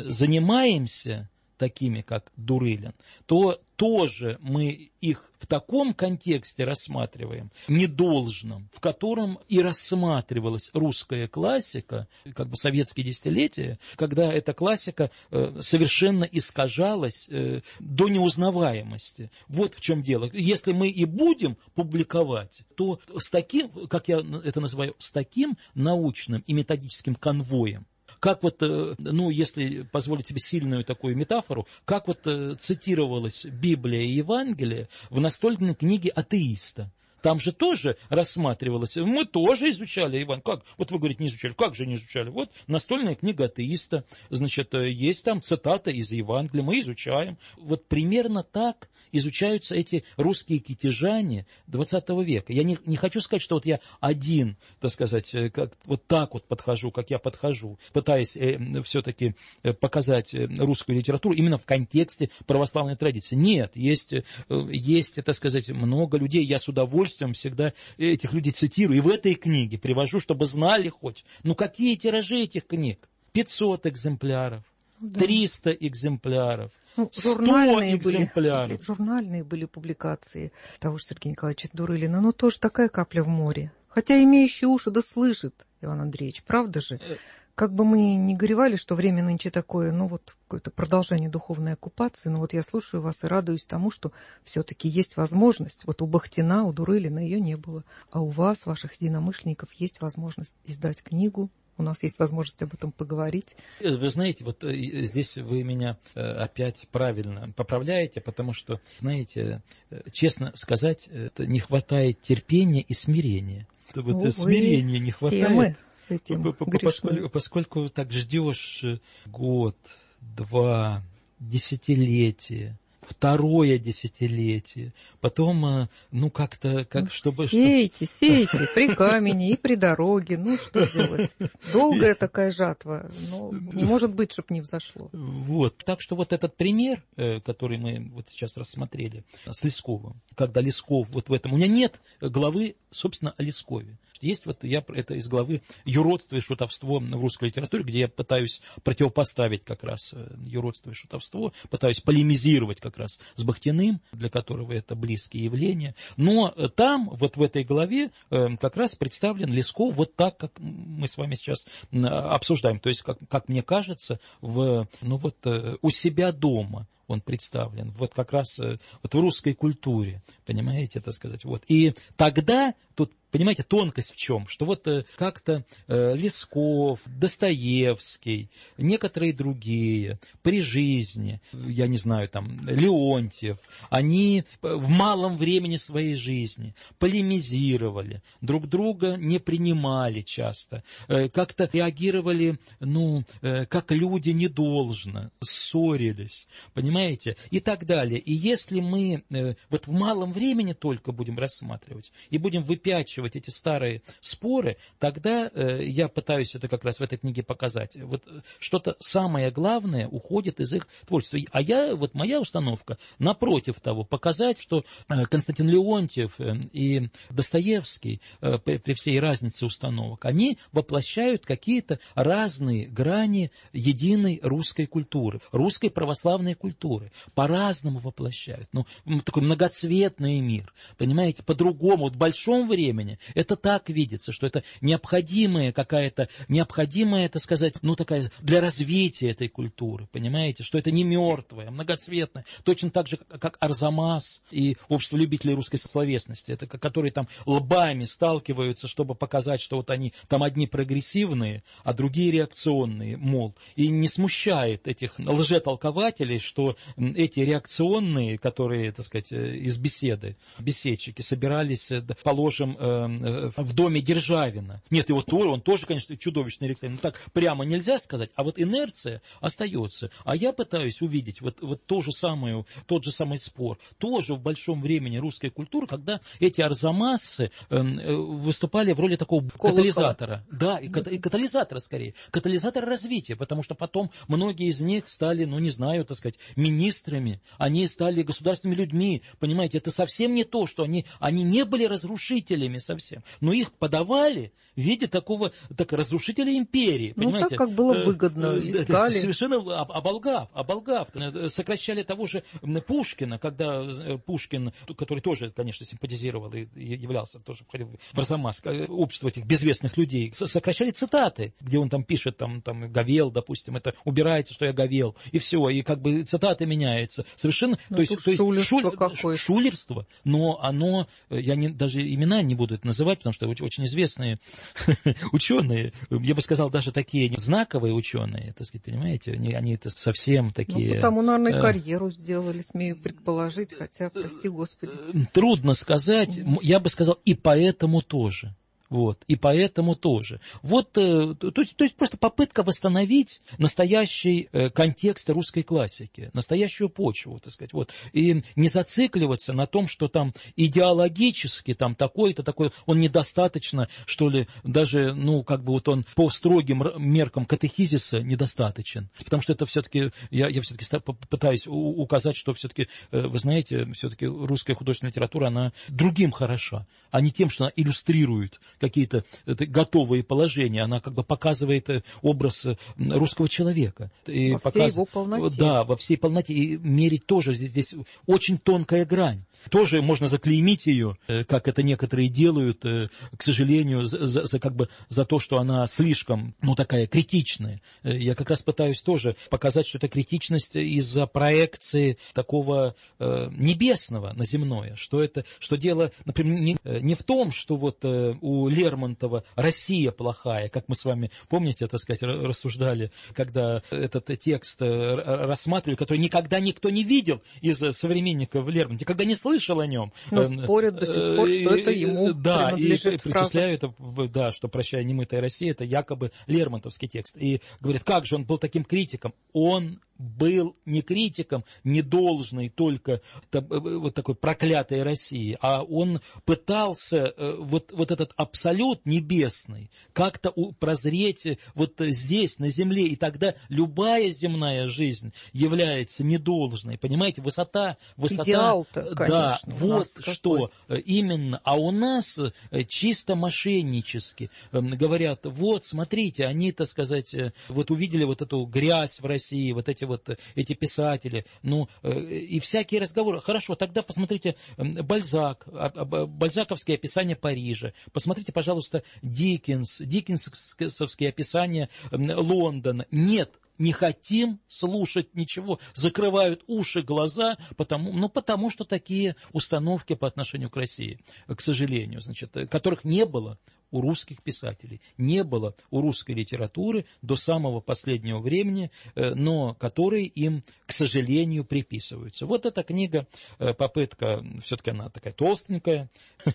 занимаемся такими, как Дурылин, то тоже мы их в таком контексте рассматриваем, недолжном, в котором и рассматривалась русская классика, как бы советские десятилетия, когда эта классика совершенно искажалась до неузнаваемости. Вот в чем дело. Если мы и будем публиковать, то с таким, как я это называю, с таким научным и методическим конвоем, как вот, ну, если позволить себе сильную такую метафору, как вот цитировалась Библия и Евангелие в настольной книге атеиста. Там же тоже рассматривалось, мы тоже изучали, Иван, как? Вот вы говорите, не изучали, как же не изучали? Вот настольная книга атеиста, значит, есть там цитата из Евангелия, мы изучаем. Вот примерно так изучаются эти русские китежане двадцатого века. Я не, не хочу сказать, что вот я один, так сказать, как, вот так вот подхожу, как я подхожу, пытаясь э, все-таки показать русскую литературу именно в контексте православной традиции. Нет, есть, э, есть, так сказать, много людей, я с удовольствием всегда этих людей цитирую, и в этой книге привожу, чтобы знали хоть, ну какие тиражи этих книг? пятьсот экземпляров, да. триста экземпляров. Ну, журнальные, экземпляров. Были, журнальные были публикации того же Сергея Николаевича Дурылина, но тоже такая капля в море. Хотя имеющий уши да слышит, Иван Андреевич, правда же? Как бы мы ни горевали, что время нынче такое, ну вот какое-то продолжение духовной оккупации, но вот я слушаю вас и радуюсь тому, что все-таки есть возможность. Вот у Бахтина, у Дурылина ее не было, а у вас, ваших единомышленников, есть возможность издать книгу. У нас есть возможность об этом поговорить. Вы знаете, вот здесь вы меня опять правильно поправляете, потому что, знаете, честно сказать, не хватает терпения и смирения. Вот Увы, смирения не хватает, поскольку, поскольку так ждешь год, два, десятилетие, второе десятилетие, потом, ну, как-то, как, ну, чтобы... Сейте, что... сейте, при камне и при дороге, ну, что делать? Долгая такая жатва, ну, не может быть, чтоб не взошло. Вот, так что вот этот пример, который мы вот сейчас рассмотрели с Лесковым, когда Лесков вот в этом... У меня нет главы, собственно, о Лескове. Есть вот я это из главы «Юродство и шутовство в русской литературе», где я пытаюсь противопоставить как раз юродство и шутовство, пытаюсь полемизировать как раз с Бахтиным, для которого это близкие явления. Но там, вот в этой главе, как раз представлен Лесков вот так, как мы с вами сейчас обсуждаем. То есть, как, как мне кажется, в, ну вот, у себя дома он представлен, вот как раз вот в русской культуре, понимаете, это сказать. Вот. И тогда тут, понимаете, тонкость в чем? Что вот как-то Лесков, Достоевский, некоторые другие при жизни, я не знаю, там, Леонтьев, они в малом времени своей жизни полемизировали, друг друга не принимали часто, как-то реагировали, ну, как люди не должно, ссорились, понимаете? Понимаете? И так далее. И если мы э, вот в малом времени только будем рассматривать и будем выпячивать эти старые споры, тогда э, я пытаюсь это как раз в этой книге показать. Вот что-то самое главное уходит из их творчества. А я, вот моя установка, напротив того, показать, что э, Константин Леонтьев э, и Достоевский, э, при, при всей разнице установок, они воплощают какие-то разные грани единой русской культуры, русской православной культуры. По-разному воплощают. Ну, такой многоцветный мир. Понимаете, по-другому. Вот в большом времени это так видится, что это необходимая какая-то, необходимая, так сказать, ну, такая для развития этой культуры. Понимаете, что это не мертвое, многоцветное. Точно так же, как Арзамас и общество любителей русской словесности, это, которые там лбами сталкиваются, чтобы показать, что вот они там одни прогрессивные, а другие реакционные, мол. И не смущает этих лжетолкователей, что эти реакционные, которые, так сказать, из беседы, беседчики, собирались, положим, в доме Державина. Нет, его тоже, он тоже, конечно, чудовищный реакционный, но так прямо нельзя сказать, а вот инерция остается. А я пытаюсь увидеть вот, вот то же самое, тот же самый спор, тоже в большом времени русской культуры, когда эти арзамасы выступали в роли такого катализатора. Да, и катализатора скорее, катализатора развития, потому что потом многие из них стали, ну не знаю, так сказать, министрами, они стали государственными людьми, понимаете, это совсем не то, что они, они не были разрушителями совсем, но их подавали в виде такого, так, разрушителя империи, понимаете. Ну, так, как было выгодно, искали. Совершенно оболгав, оболгав, сокращали того же Пушкина, когда Пушкин, который тоже, конечно, симпатизировал и являлся, тоже входил в Арзамас, общество этих безвестных людей, сокращали цитаты, где он там пишет, там, там, говел, допустим, это убирается, что я говел, и все, и как бы цитаты меняются. Совершенно, ну, то есть, то есть шулерство, шуль, шулерство, но оно, я не, даже имена не буду это называть, потому что очень известные ученые, я бы сказал, даже такие знаковые ученые, так сказать, понимаете, они, они это совсем такие... Ну, потому, наверное, и карьеру сделали, смею предположить, хотя, прости господи. Трудно сказать, я бы сказал, и поэтому тоже. Вот, и поэтому тоже. Вот, то, то, то есть просто попытка восстановить настоящий контекст русской классики, настоящую почву, так сказать, вот, и не зацикливаться на том, что там идеологически там такой-то, такой, он недостаточно, что ли, даже, ну, как бы вот он по строгим меркам катехизиса недостаточен, потому что это все-таки, я, я все-таки пытаюсь указать, что все-таки, вы знаете, все-таки русская художественная литература, она другим хороша, а не тем, что она иллюстрирует какие-то готовые положения, она как бы показывает образ русского человека. И во показ... всей его полноте. Да, во всей полноте. И мерить тоже здесь, здесь очень тонкая грань. Тоже можно заклеймить ее, как это некоторые делают, к сожалению, за, за, как бы, за то, что она слишком, ну, такая критичная. Я как раз пытаюсь тоже показать, что это критичность из-за проекции такого э, небесного на земное, что это, что дело, например, не, не в том, что вот э, у Лермонтова Россия плохая, как мы с вами, помните, так сказать, рассуждали, когда этот текст рассматривали, который никогда никто не видел из современников Лермонтова, никогда не слышал о нем. Но спорят до сих пор, что это ему да, принадлежит и причисляют, да, что «Прощай, немытая Россия» — это якобы лермонтовский текст. И говорят, как же он был таким критиком? Он был не критиком, не должной только вот такой проклятой России, а он пытался вот, вот этот абсолют небесный как-то прозреть вот здесь, на земле, и тогда любая земная жизнь является недолжной, понимаете, высота, высота, идеал-то, конечно, да, вот что какой? Именно, а у нас чисто мошеннически говорят, вот, смотрите, они, так сказать, вот увидели вот эту грязь в России, вот эти вот эти писатели, ну, и всякие разговоры. Хорошо, тогда посмотрите Бальзак, бальзаковские описания Парижа, посмотрите, пожалуйста, Диккенс, диккенсовские описания Лондона. Нет, не хотим слушать ничего, закрывают уши, глаза, потому, ну, потому что такие установки по отношению к России, к сожалению, значит, которых не было у русских писателей, не было у русской литературы до самого последнего времени, но которые им, к сожалению, приписываются. Вот эта книга, попытка, все-таки она такая толстенькая.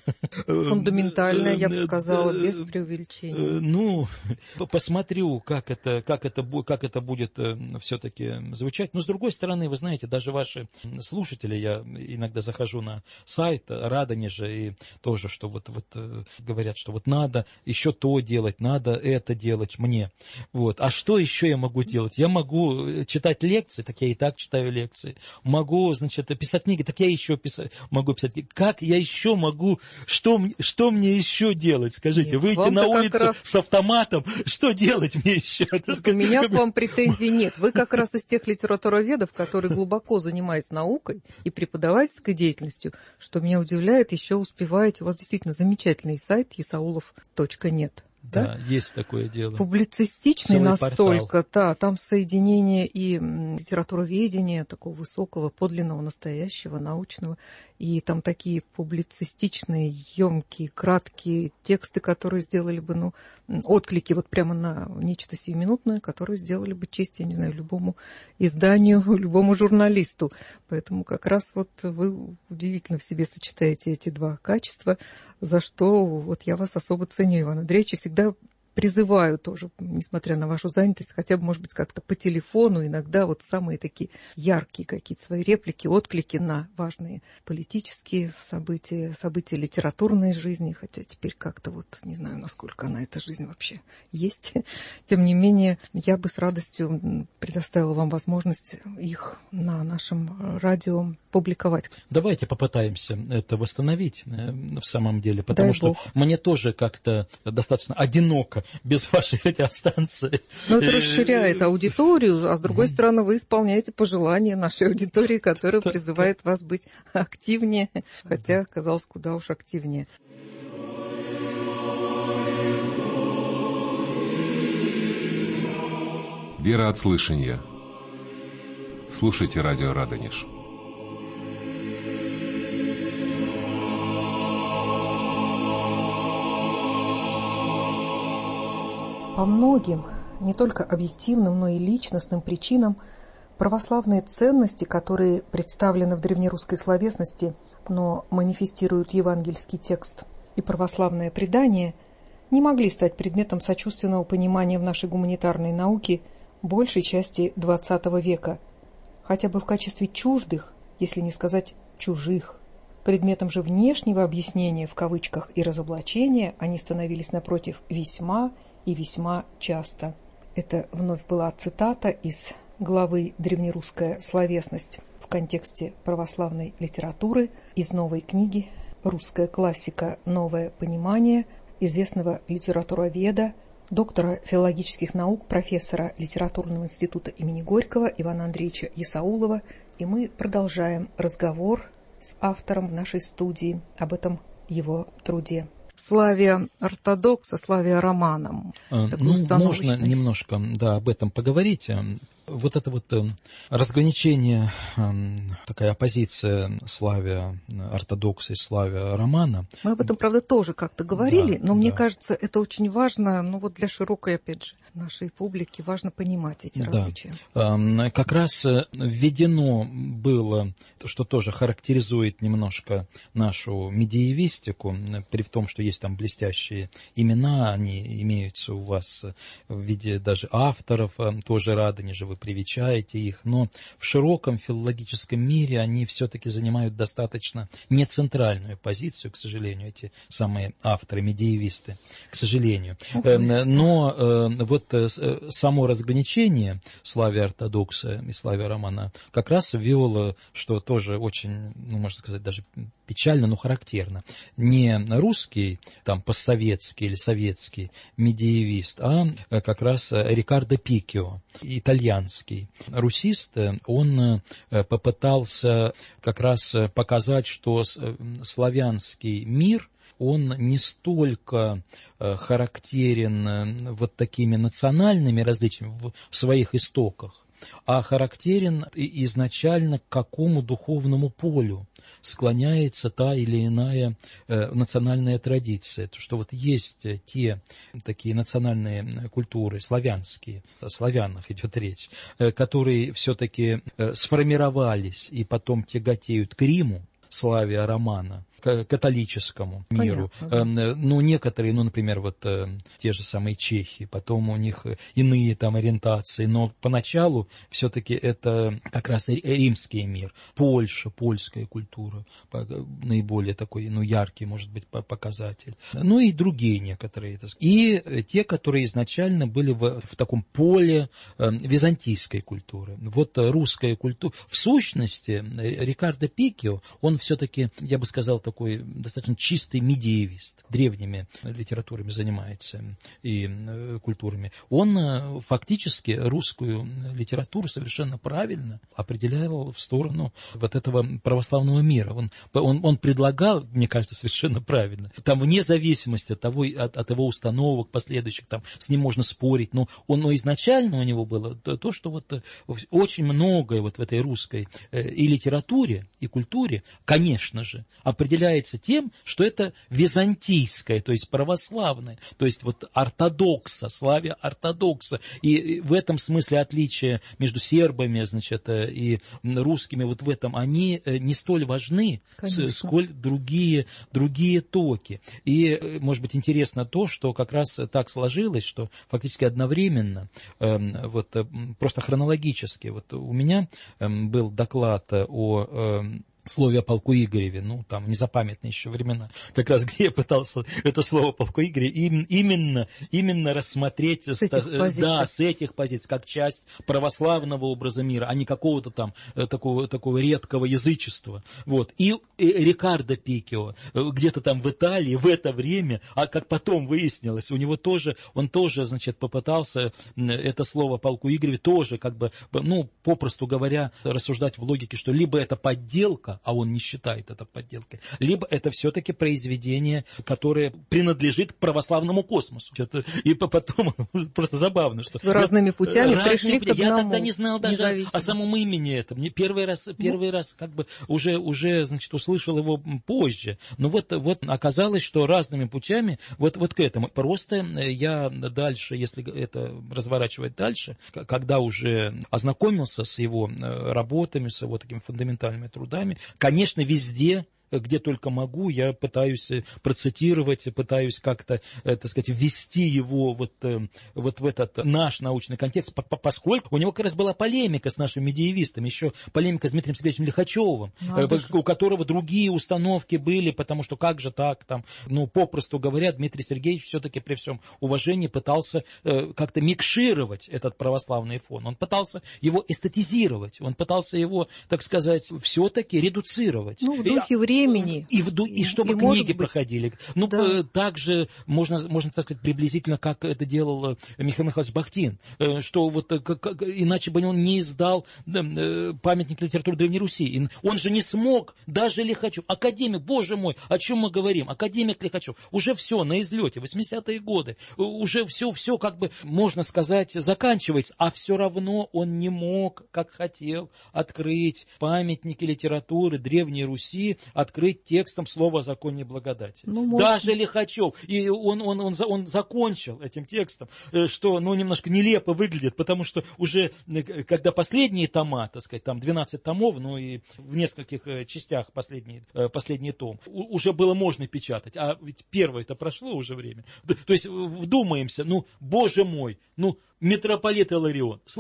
Фундаментальная, я бы сказала, без преувеличения. Ну, посмотрю, как это, как это, как это будет все-таки звучать. Но, с другой стороны, вы знаете, даже ваши слушатели, я иногда захожу на сайт Радонежа, и тоже, что вот, вот говорят, что вот надо еще то делать, надо это делать мне. Вот. А что еще я могу делать? Я могу читать лекции, так я и так читаю лекции. Могу, значит, писать книги, так я еще писать, могу писать книги. Как я еще могу, что, что мне еще делать? Скажите, нет, выйти на улицу раз... с автоматом, что делать мне еще? У меня к вам претензий нет. Вы как раз из тех литературоведов, которые глубоко занимаются наукой и преподавательской деятельностью, что меня удивляет, еще успеваете. У вас действительно замечательный сайт есаулов точка нет. Да, да, есть такое дело. Публицистичный целый настолько, портал. Да, там соединение и литературоведения, такого высокого, подлинного, настоящего, научного, и там такие публицистичные, емкие, краткие тексты, которые сделали бы, ну, отклики вот прямо на нечто сиюминутное, которые сделали бы честь, я не знаю, любому изданию, любому журналисту. Поэтому как раз вот вы удивительно в себе сочетаете эти два качества, за что вот я вас особо ценю, Иван Андреевич, и всегда призываю тоже, несмотря на вашу занятость, хотя бы, может быть, как-то по телефону, иногда вот самые такие яркие какие-то свои реплики, отклики на важные политические события, события литературной жизни, хотя теперь как-то вот не знаю, насколько она, эта жизнь вообще есть. Тем не менее, я бы с радостью предоставила вам возможность их на нашем радио публиковать. Давайте попытаемся это восстановить в самом деле, потому Дай что Бог. Мне тоже как-то достаточно одиноко без вашей радиостанции. Но это расширяет аудиторию, а с другой стороны вы исполняете пожелания нашей аудитории, которая призывает вас быть активнее, хотя, казалось, куда уж активнее. Вера от слышания. Слушайте радио Радонеж. По многим, не только объективным, но и личностным причинам, православные ценности, которые представлены в древнерусской словесности, но манифестируют евангельский текст и православное предание, не могли стать предметом сочувственного понимания в нашей гуманитарной науке большей части двадцатого века, хотя бы в качестве чуждых, если не сказать чужих. Предметом же внешнего объяснения, в кавычках, и разоблачения они становились, напротив, весьма и весьма часто. Это вновь была цитата из главы «Древнерусская словесность» в контексте православной литературы из новой книги «Русская классика. Новое понимание» известного литературоведа, доктора филологических наук, профессора литературного института имени Горького Ивана Андреевича Есаулова. И мы продолжаем разговор с автором в нашей студии об этом его труде. Славия ортодокса, славия романом. Ну, можно немножко, да, об этом поговорить. Вот это вот разграничение, такая оппозиция славия ортодокса и славия романа. Мы об этом, правда, тоже как-то говорили, да, но да. мне кажется, это очень важно, ну вот для широкой, опять же, нашей публики важно понимать эти да. различия. Как раз введено было, что тоже характеризует немножко нашу медиевистику, при том, что есть там блестящие имена, они имеются у вас в виде даже авторов, тоже Радонежа, вы привечаете их, но в широком филологическом мире они все-таки занимают достаточно не центральную позицию, к сожалению, эти самые авторы, медиевисты, к сожалению. Но вот само разграничение славя ортодокса и славя романа как раз ввел, что тоже очень, ну, можно сказать, даже печально, но характерно. Не русский, там, постсоветский или советский медиевист, а как раз Рикардо Пикио, итальянский русист. Он попытался как раз показать, что славянский мир, он не столько характерен вот такими национальными различиями в своих истоках, а характерен изначально к какому духовному полю склоняется та или иная э, национальная традиция. То, что вот есть те такие национальные культуры, славянские, о славянах идет речь, э, которые все-таки э, сформировались и потом тяготеют к Риму, славе романа, к католическому миру. Понятно, да. Ну, некоторые, ну, например, вот те же самые чехи, потом у них иные там ориентации, но поначалу все-таки это как раз римский мир, Польша, польская культура, наиболее такой, ну, яркий, может быть, показатель. Ну, и другие некоторые. И те, которые изначально были в, в таком поле византийской культуры. Вот русская культура. В сущности, Рикардо Пикио, он все-таки, я бы сказал, такой достаточно чистый медиевист, древними литературами занимается и культурами. Он фактически русскую литературу совершенно правильно определял в сторону вот этого православного мира. Он, он, он предлагал, мне кажется, совершенно правильно. Там вне зависимости от, того, от, от его установок последующих, там с ним можно спорить, но, он, но изначально у него было то, то, что вот очень многое вот в этой русской и литературе, и культуре, конечно же, определяется тем, что это византийское, то есть православное, то есть вот ортодокса, славя ортодокса. И в этом смысле отличия между сербами, значит, и русскими, вот в этом, они не столь важны, Конечно. сколь другие, другие токи. И, может быть, интересно то, что как раз так сложилось, что фактически одновременно, вот просто хронологически, вот у меня был доклад о слове о полку Игореве, ну, там, незапамятные еще времена, как раз где я пытался это слово полку Игореве им, именно, именно рассмотреть с, с, да, с этих позиций, как часть православного образа мира, а не какого-то там такого, такого редкого язычества. Вот. И, и Рикардо Пикио где-то там в Италии в это время, а как потом выяснилось, у него тоже, он тоже, значит, попытался это слово полку Игореве тоже, как бы, ну, попросту говоря, рассуждать в логике, что либо это подделка, а он не считает это подделкой, либо это все-таки произведение, которое принадлежит к православному космосу. И потом просто забавно, что... Вы разными путями разными пришли путями. к одному. Я тогда не знал даже о самом имени этом. Мне первый раз, первый ну. раз как бы уже, уже, значит, услышал его позже. Но вот, вот оказалось, что разными путями вот, вот к этому. Просто я дальше, если это разворачивать дальше, когда уже ознакомился с его работами, с его такими фундаментальными трудами, конечно, везде, где только могу, я пытаюсь процитировать, пытаюсь как-то, так сказать, ввести его вот, вот в этот наш научный контекст, поскольку у него как раз была полемика с нашими медиевистами, еще полемика с Дмитрием Сергеевичем Лихачевым, Надо у которого другие установки были, потому что как же так, там, ну, попросту говоря, Дмитрий Сергеевич все-таки при всем уважении пытался как-то микшировать этот православный фон, он пытался его эстетизировать, он пытался его, так сказать, все-таки редуцировать. Ну, в духе времени. Времени. И, в, и чтобы и книги проходили. Ну, да. также можно, можно так сказать, приблизительно, как это делал Михаил Михайлович Бахтин, что вот как, как, иначе бы он не издал памятник литературы Древней Руси. Он же не смог, даже Лихачев, академик, боже мой, о чем мы говорим, академик Лихачев, уже все на излете, восьмидесятые годы, уже все, все как бы, можно сказать, заканчивается, а все равно он не мог, как хотел, открыть памятники литературы Древней Руси, открыть текстом слово о законе и благодати. Ну, даже Лихачев. И он, он, он, он закончил этим текстом, что ну, немножко нелепо выглядит, потому что уже, когда последние тома, так сказать, там двенадцать томов, ну и в нескольких частях последний, последний том, уже было можно печатать, а ведь первое-то прошло уже время. То есть вдумаемся, ну, боже мой, ну, митрополит Иларион, слово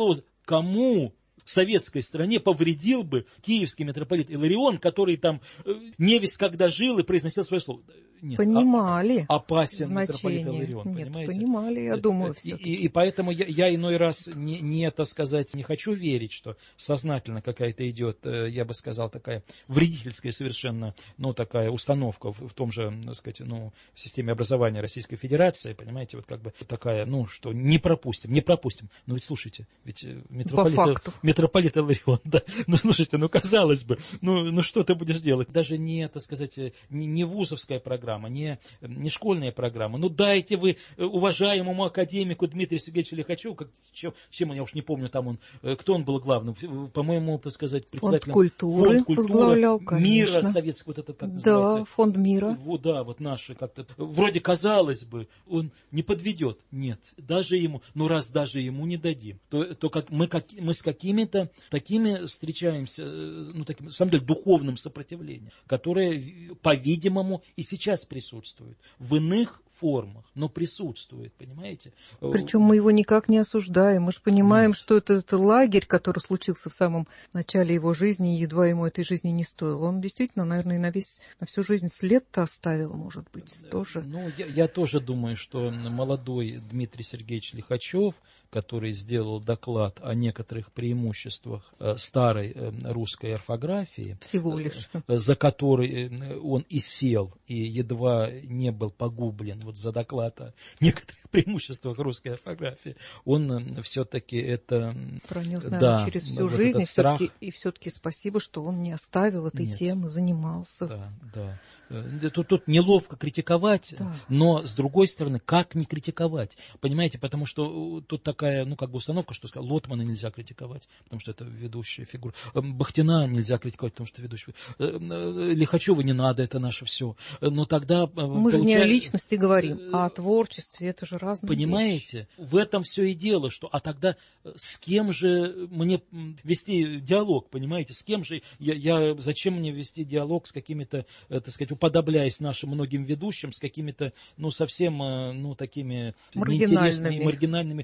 кому в советской стране повредил бы киевский митрополит Иларион, который там э, невесть когда жил и произносил свое слово. Нет, понимали а, опасен значение. Митрополит Иларион, Нет, понимаете? понимали, я думаю, и, все-таки. И, и поэтому я, я иной раз не, не это сказать, не хочу верить, что сознательно какая-то идет, я бы сказал, такая вредительская совершенно, ну, такая установка в, в том же, так сказать, ну, в системе образования Российской Федерации, понимаете, вот как бы такая, ну, что не пропустим, не пропустим. Но ведь слушайте, ведь митрополит, митрополит Иларион, да, ну, слушайте, ну, казалось бы, ну, ну, что ты будешь делать? Даже не, так сказать, не, не вузовская программа, Не, не школьная программа. Ну дайте вы уважаемому академику Дмитрию Сергеевичу Лихачеву, как, чем, чем он, я уж не помню, там он, кто он был главным, по-моему, так сказать, председателем фонд культуры, фонд культуры возглавлял, мира советского, вот этот как да, называется. Фонд мира. Вот, да, вот наши как-то. Вроде казалось бы, он не подведет. Нет, даже ему, ну раз даже ему не дадим, то, то как мы, как, мы с какими-то такими встречаемся, ну таким, на самом деле, духовным сопротивлением, которое, по-видимому, и сейчас присутствует в иных формах, но присутствует, понимаете? Причем мы его никак не осуждаем. Мы же понимаем, Нет. что это, это лагерь, который случился в самом начале его жизни, и едва ему этой жизни не стоил. Он действительно, наверное, на, весь, на всю жизнь след-то оставил, может быть, тоже. Ну, я, я тоже думаю, что молодой Дмитрий Сергеевич Лихачев, который сделал доклад о некоторых преимуществах старой русской орфографии, всего лишь, за который он и сел, и едва не был погублен вот за доклад о некоторых преимуществах русской орфографии, он все-таки это... пронес, наверное, да, через всю вот жизнь, и все-таки, и все-таки спасибо, что он не оставил этой Нет. темы, занимался. Да, да. Тут, тут неловко критиковать, да. но, с другой стороны, как не критиковать? Понимаете, потому что тут такая, ну, как бы установка, что сказал, Лотмана нельзя критиковать, потому что это ведущая фигура. Бахтина нельзя критиковать, потому что ведущая фигура. Лихачева не надо, это наше все. Но тогда... Мы получается... же не о личности говорим, а о творчестве, это же разные Понимаете, вещи. В этом все и дело, что, а тогда с кем же мне вести диалог, понимаете, с кем же, я, я, зачем мне вести диалог с какими-то, так сказать, уподобляясь нашим многим ведущим, с какими-то, ну, совсем, ну, такими неинтересными, маргинальными,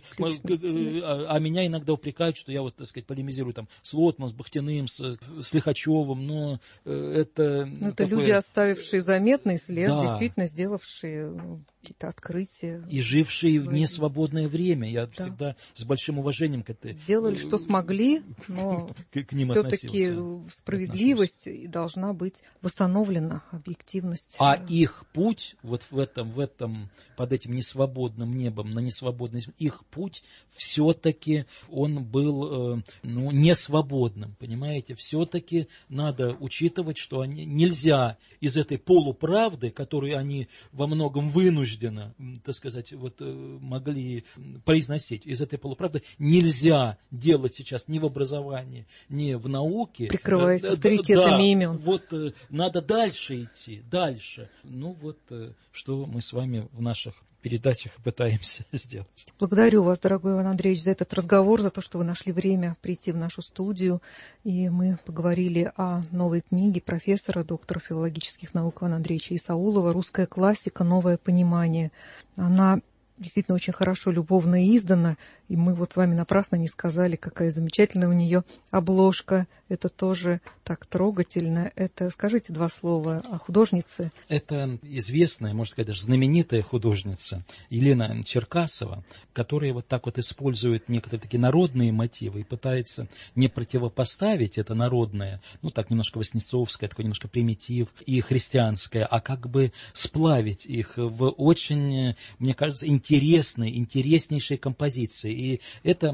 а, а меня иногда упрекают, что я вот, так сказать, полемизирую там с Лотманом, с Бахтиным, с, с Лихачевым, но это... Ну, это такое... люди, оставившие заметный след, да. действительно сделавшие какие-то открытия. И жившие в несвободное время. Я да. всегда с большим уважением к этой... Делали, что смогли, но к ним все-таки справедливость отношусь. Должна быть восстановлена, объективность. А их путь, вот в этом, в этом, под этим несвободным небом, на несвободной земле, их путь все-таки он был, ну, несвободным, понимаете? Все-таки надо учитывать, что они, нельзя из этой полуправды, которую они во многом вынуждены, так сказать, вот, могли произносить из этой полуправды, нельзя делать сейчас ни в образовании, ни в науке. Прикрываясь авторитетами да, имен. Вот надо дальше идти, дальше. Ну вот, что мы с вами в наших передачах пытаемся сделать. Благодарю вас, дорогой Иван Андреевич, за этот разговор, за то, что вы нашли время прийти в нашу студию. И мы поговорили о новой книге профессора, доктора филологических наук Ивана Андреевича Исаулова «Русская классика. Новое понимание». Она действительно очень хорошо, любовно издана. И мы вот с вами напрасно не сказали, какая замечательная у нее обложка. Это тоже так трогательно. Это, скажите два слова о художнице. Это известная, можно сказать, даже знаменитая художница Елена Черкасова, которая вот так вот использует некоторые такие народные мотивы и пытается не противопоставить это народное, ну так немножко воснецовское, такой немножко примитив и христианское, а как бы сплавить их в очень, мне кажется, интересные, интереснейшие композиции. И это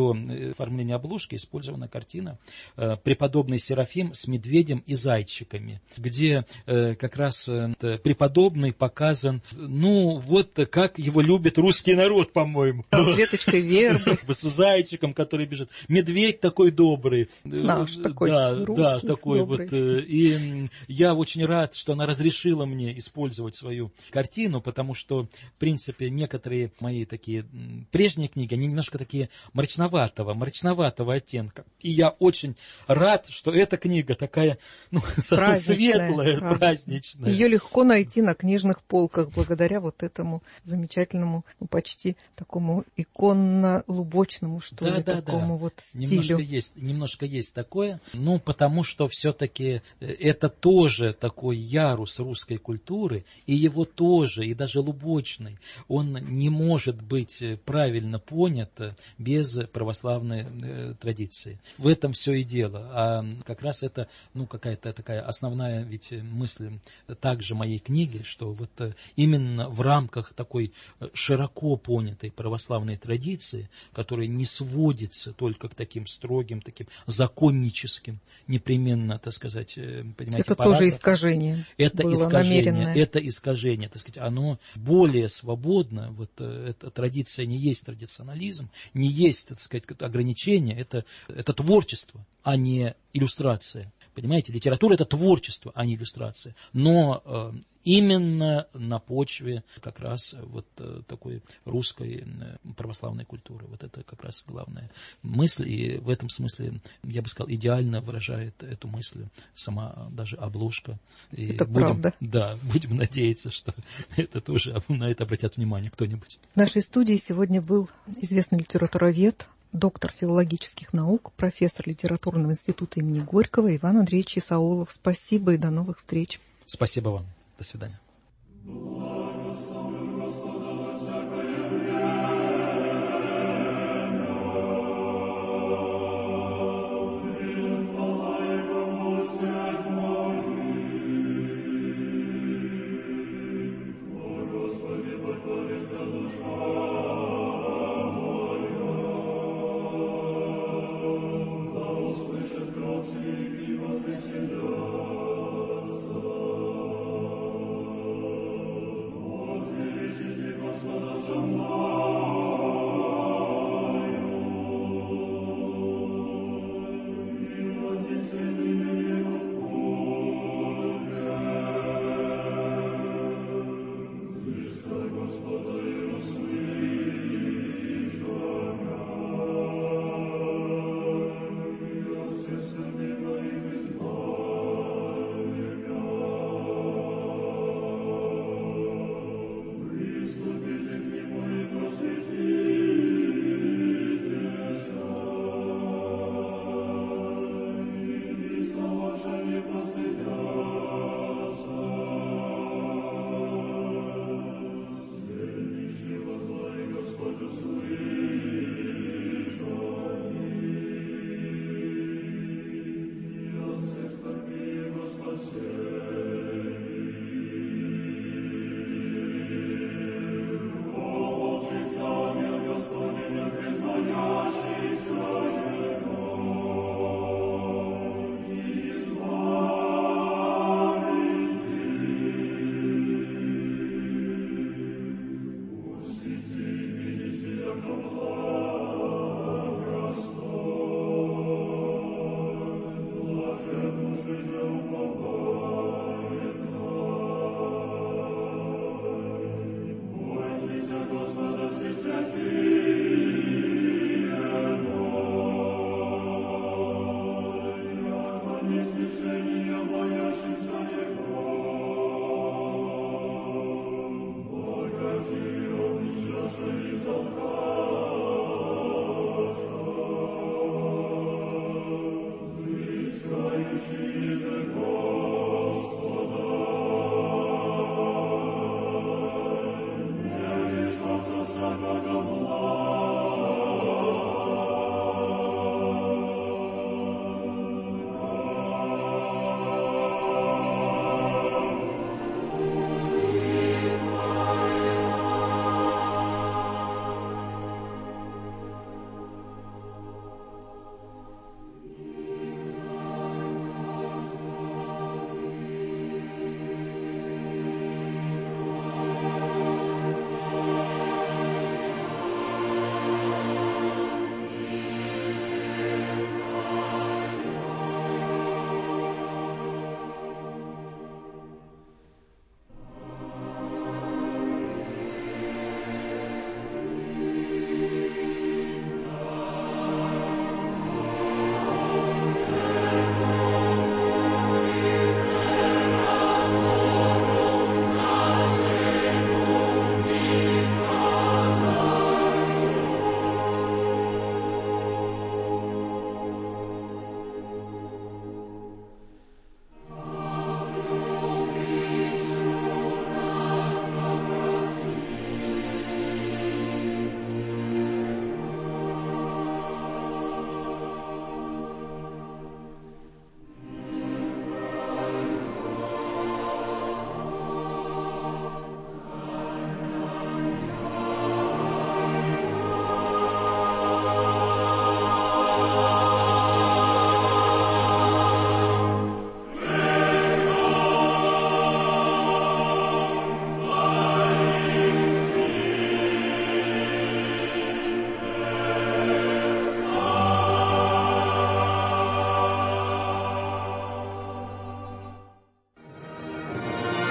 ее оформление обложки, использована картина «Преподобный Серафим с медведем и зайчиками», где как раз преподобный показан, ну, вот как его любит русский народ, по-моему. С веточкой вербы. С зайчиком, который бежит. Медведь такой добрый. Наш такой да, русский, да, такой добрый. Вот. И я очень рад, что она разрешила мне использовать свою картину, потому что, в принципе, некоторые мои такие прежние книги, они немножко такие мрачноватого, мрачноватого оттенка. И я очень рад, что эта книга такая, ну, светлая, праздничная. Ее легко найти на книжных полках благодаря вот этому замечательному, ну, почти такому иконно-лубочному, что да, ли, да, такому да. вот стилю. Немножко есть, немножко есть такое, ну, потому что все-таки это тоже такой ярус русской культуры, и его тоже, и даже лубочный, он не может быть правильно понят без православной э, традиции. В этом все и дело. А как раз это, ну, какая-то такая основная ведь мысль также моей книги, что вот именно в рамках такой широко понятой православной традиции, которая не сводится только к таким строгим, таким законническим, непременно, так сказать, понимаете, это параграфам. Тоже искажение. Это было искажение, намеренное. это искажение, так сказать, оно более свободно, вот эта традиция не есть традиционализм, не есть, так сказать, ограничение, это, это творчество, а не иллюстрация. Понимаете, литература – это творчество, а не иллюстрация. Но э, именно на почве как раз вот э, такой русской э, православной культуры. Вот это как раз главная мысль. И в этом смысле, я бы сказал, идеально выражает эту мысль сама даже обложка. И это будем, правда. Да, будем надеяться, что это тоже, на это обратят внимание кто-нибудь. В нашей студии сегодня был известный литературовед, доктор филологических наук, профессор литературного института имени Горького Иван Андреевич Исаулов. Спасибо и до новых встреч. Спасибо вам. До свидания.